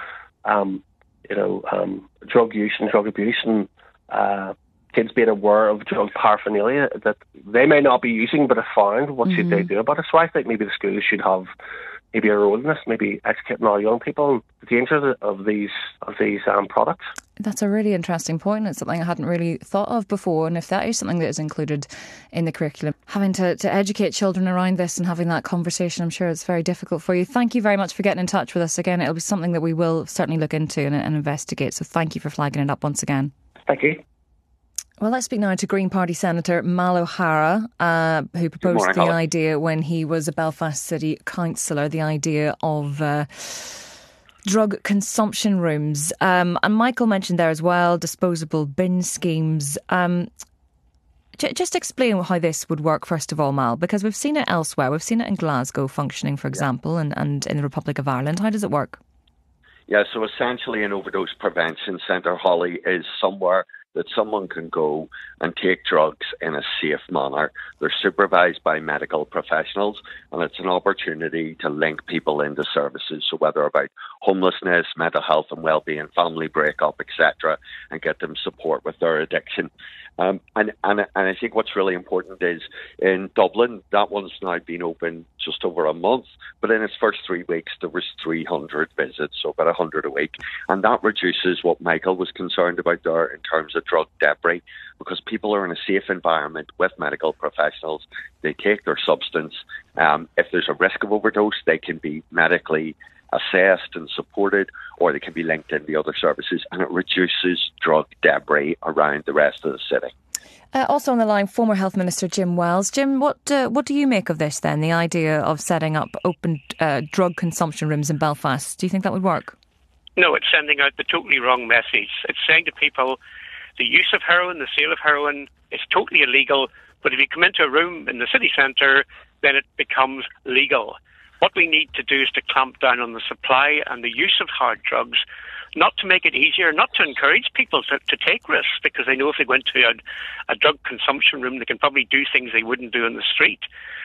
drug use and drug abuse, and kids being aware of drug paraphernalia that they may not be using but have found. What should they do about it? So I think maybe the schools should have maybe a role in this, maybe educating our young people on the dangers of these products. That's a really interesting point. It's something I hadn't really thought of before. And if that is something that is included in the curriculum, having to educate children around this and having that conversation, I'm sure it's very difficult for you. Thank you very much for getting in touch with us again. It'll be something that we will certainly look into and investigate. So thank you for flagging it up once again. Thank you. Well, let's speak now to Green Party Senator Mal O'Hara, who proposed the idea when he was a Belfast City Councillor, the idea of drug consumption rooms. And Michael mentioned there as well, disposable bin schemes. Just explain how this would work, first of all, Mal, because we've seen it elsewhere. We've seen it in Glasgow functioning, for example, and in the Republic of Ireland. How does it work? Yeah, so essentially an overdose prevention centre, Holly, is somewhere that someone can go and take drugs in a safe manner. They're supervised by medical professionals, and it's an opportunity to link people into services, so whether about homelessness, mental health and well-being, family breakup, etc., and get them support with their addiction. And I think what's really important is in Dublin, that one's now been open just over a month, but in its first 3 weeks, there was 300 visits, so about 100 a week. And that reduces what Michael was concerned about there in terms of drug debris, because people are in a safe environment with medical professionals. They take their substance. If there's a risk of overdose, they can be medically assessed and supported, or they can be linked in the other services, and it reduces drug debris around the rest of the city. Also on the line, former Health Minister Jim Wells. Jim, what do you make of this then, the idea of setting up open drug consumption rooms in Belfast? Do you think that would work? No, it's sending out the totally wrong message. It's saying to people the use of heroin, the sale of heroin is totally illegal, but if you come into a room in the city centre, then it becomes legal. What we need to do is to clamp down on the supply and the use of hard drugs, not to make it easier, not to encourage people to take risks, because they know if they go into a drug consumption room, they can probably do things they wouldn't do in the street.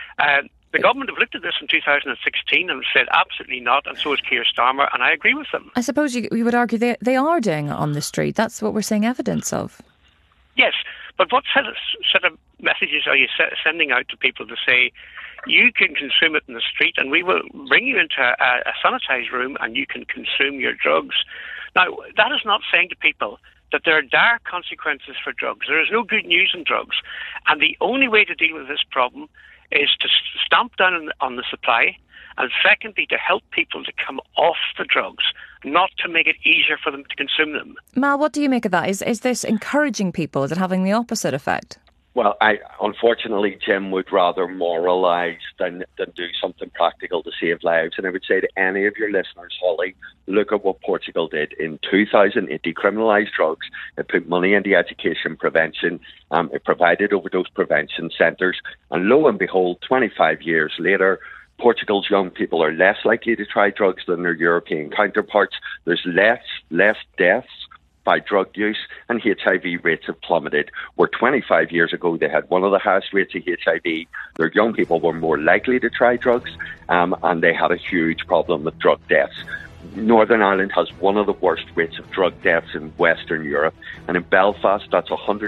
The government have looked at this in 2016 and said absolutely not, and so has Keir Starmer, and I agree with them. I suppose you would argue they are doing it on the street. That's what we're seeing evidence of. Yes, but what set of messages are you sending out to people to say, you can consume it in the street and we will bring you into a sanitised room and you can consume your drugs? Now, that is not saying to people that there are dire consequences for drugs. There is no good news in drugs. And the only way to deal with this problem is to stamp down on the supply, and secondly, to help people to come off the drugs, not to make it easier for them to consume them. Mal, what do you make of that? Is this encouraging people? Is it having the opposite effect? Well, unfortunately, Jim would rather moralise than do something practical to save lives. And I would say to any of your listeners, Holly, look at what Portugal did. In 2000, it decriminalised drugs. It put money into education prevention. It provided overdose prevention centres. And lo and behold, 25 years later, Portugal's young people are less likely to try drugs than their European counterparts. There's less deaths by drug use, and HIV rates have plummeted. Where 25 years ago they had one of the highest rates of HIV, their young people were more likely to try drugs, and they had a huge problem with drug deaths. Northern Ireland has one of the worst rates of drug deaths in Western Europe, and in Belfast that's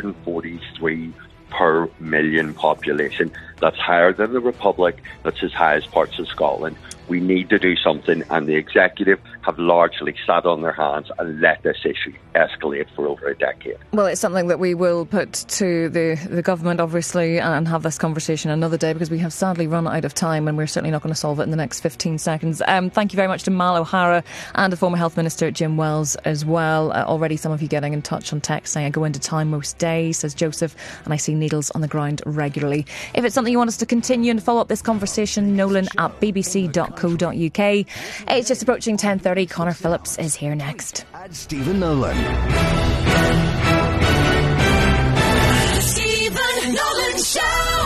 143 per million population. That's higher than the Republic, that's as high as parts of Scotland. We need to do something, and the executive have largely sat on their hands and let this issue escalate for over a decade. Well, it's something that we will put to the government, obviously, and have this conversation another day, because we have sadly run out of time, and we're certainly not going to solve it in the next 15 seconds. Thank you very much to Mal O'Hara and the former Health Minister Jim Wells as well. Already some of you getting in touch on text saying I go into time most days, says Joseph, and I see needles on the ground regularly. If it's something you want us to continue and follow up this conversation, Nolan at bbc.co.uk. It's just approaching 10:30. Connor Phillips is here next. And Stephen Nolan. Stephen Nolan Show.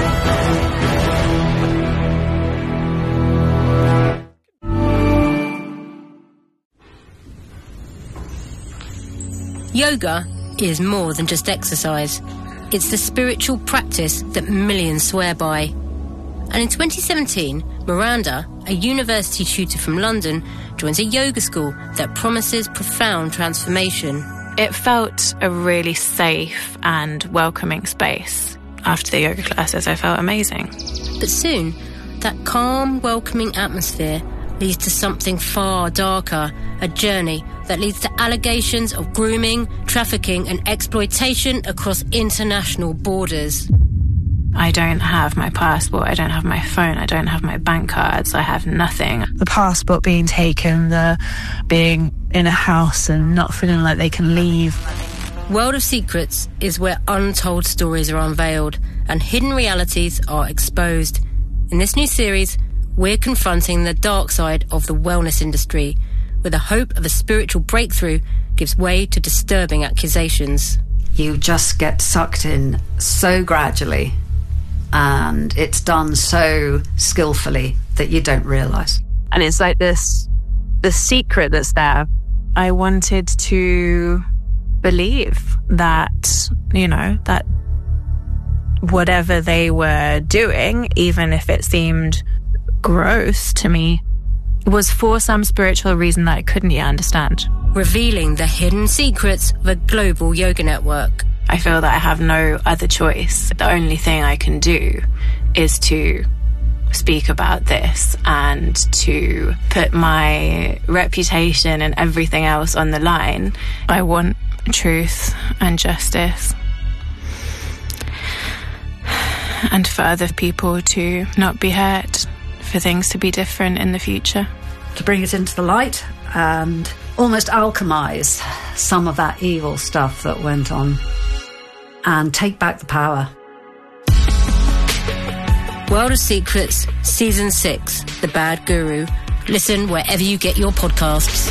Yoga is more than just exercise. It's the spiritual practice that millions swear by. And in 2017, Miranda, a university tutor from London, joins a yoga school that promises profound transformation. It felt a really safe and welcoming space. After the yoga classes, I felt amazing. But soon, that calm, welcoming atmosphere leads to something far darker, a journey that leads to allegations of grooming, trafficking and exploitation across international borders. I don't have my passport, I don't have my phone, I don't have my bank cards, I have nothing. The passport being taken, the being in a house and not feeling like they can leave. World of Secrets is where untold stories are unveiled and hidden realities are exposed. In this new series, we're confronting the dark side of the wellness industry, where the hope of a spiritual breakthrough gives way to disturbing accusations. You just get sucked in so gradually, and it's done so skillfully that you don't realise. And it's like this, the secret that's there. I wanted to believe that, that whatever they were doing, even if it seemed gross to me, was for some spiritual reason that I couldn't yet understand. Revealing the hidden secrets of a global yoga network. I feel that I have no other choice. The only thing I can do is to speak about this and to put my reputation and everything else on the line. I want truth and justice, and for other people to not be hurt, for things to be different in the future. to bring it into the light and almost alchemize some of that evil stuff that went on and take back the power. World of Secrets, Season 6, The Bad Guru. Listen wherever you get your podcasts.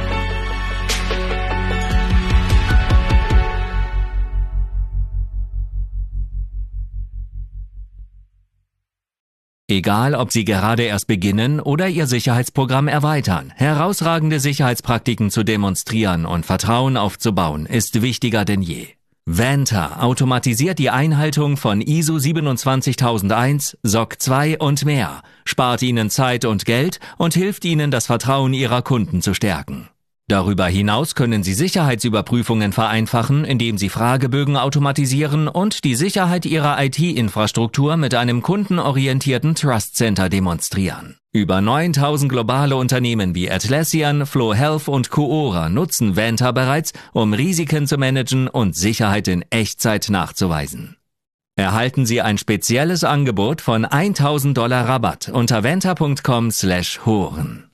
Egal, ob Sie gerade erst beginnen oder Ihr Sicherheitsprogramm erweitern, herausragende Sicherheitspraktiken zu demonstrieren und Vertrauen aufzubauen, ist wichtiger denn je. Vanta automatisiert die Einhaltung von ISO 27001, SOC 2 und mehr, spart Ihnen Zeit und Geld und hilft Ihnen, das Vertrauen Ihrer Kunden zu stärken. Darüber hinaus können Sie Sicherheitsüberprüfungen vereinfachen, indem Sie Fragebögen automatisieren und die Sicherheit Ihrer IT-Infrastruktur mit einem kundenorientierten Trust Center demonstrieren. Über 9000 globale Unternehmen wie Atlassian, Flow Health und Coora nutzen Vanta bereits, um Risiken zu managen und Sicherheit in Echtzeit nachzuweisen. Erhalten Sie ein spezielles Angebot von $1.000 Rabatt unter vanta.com/Horen.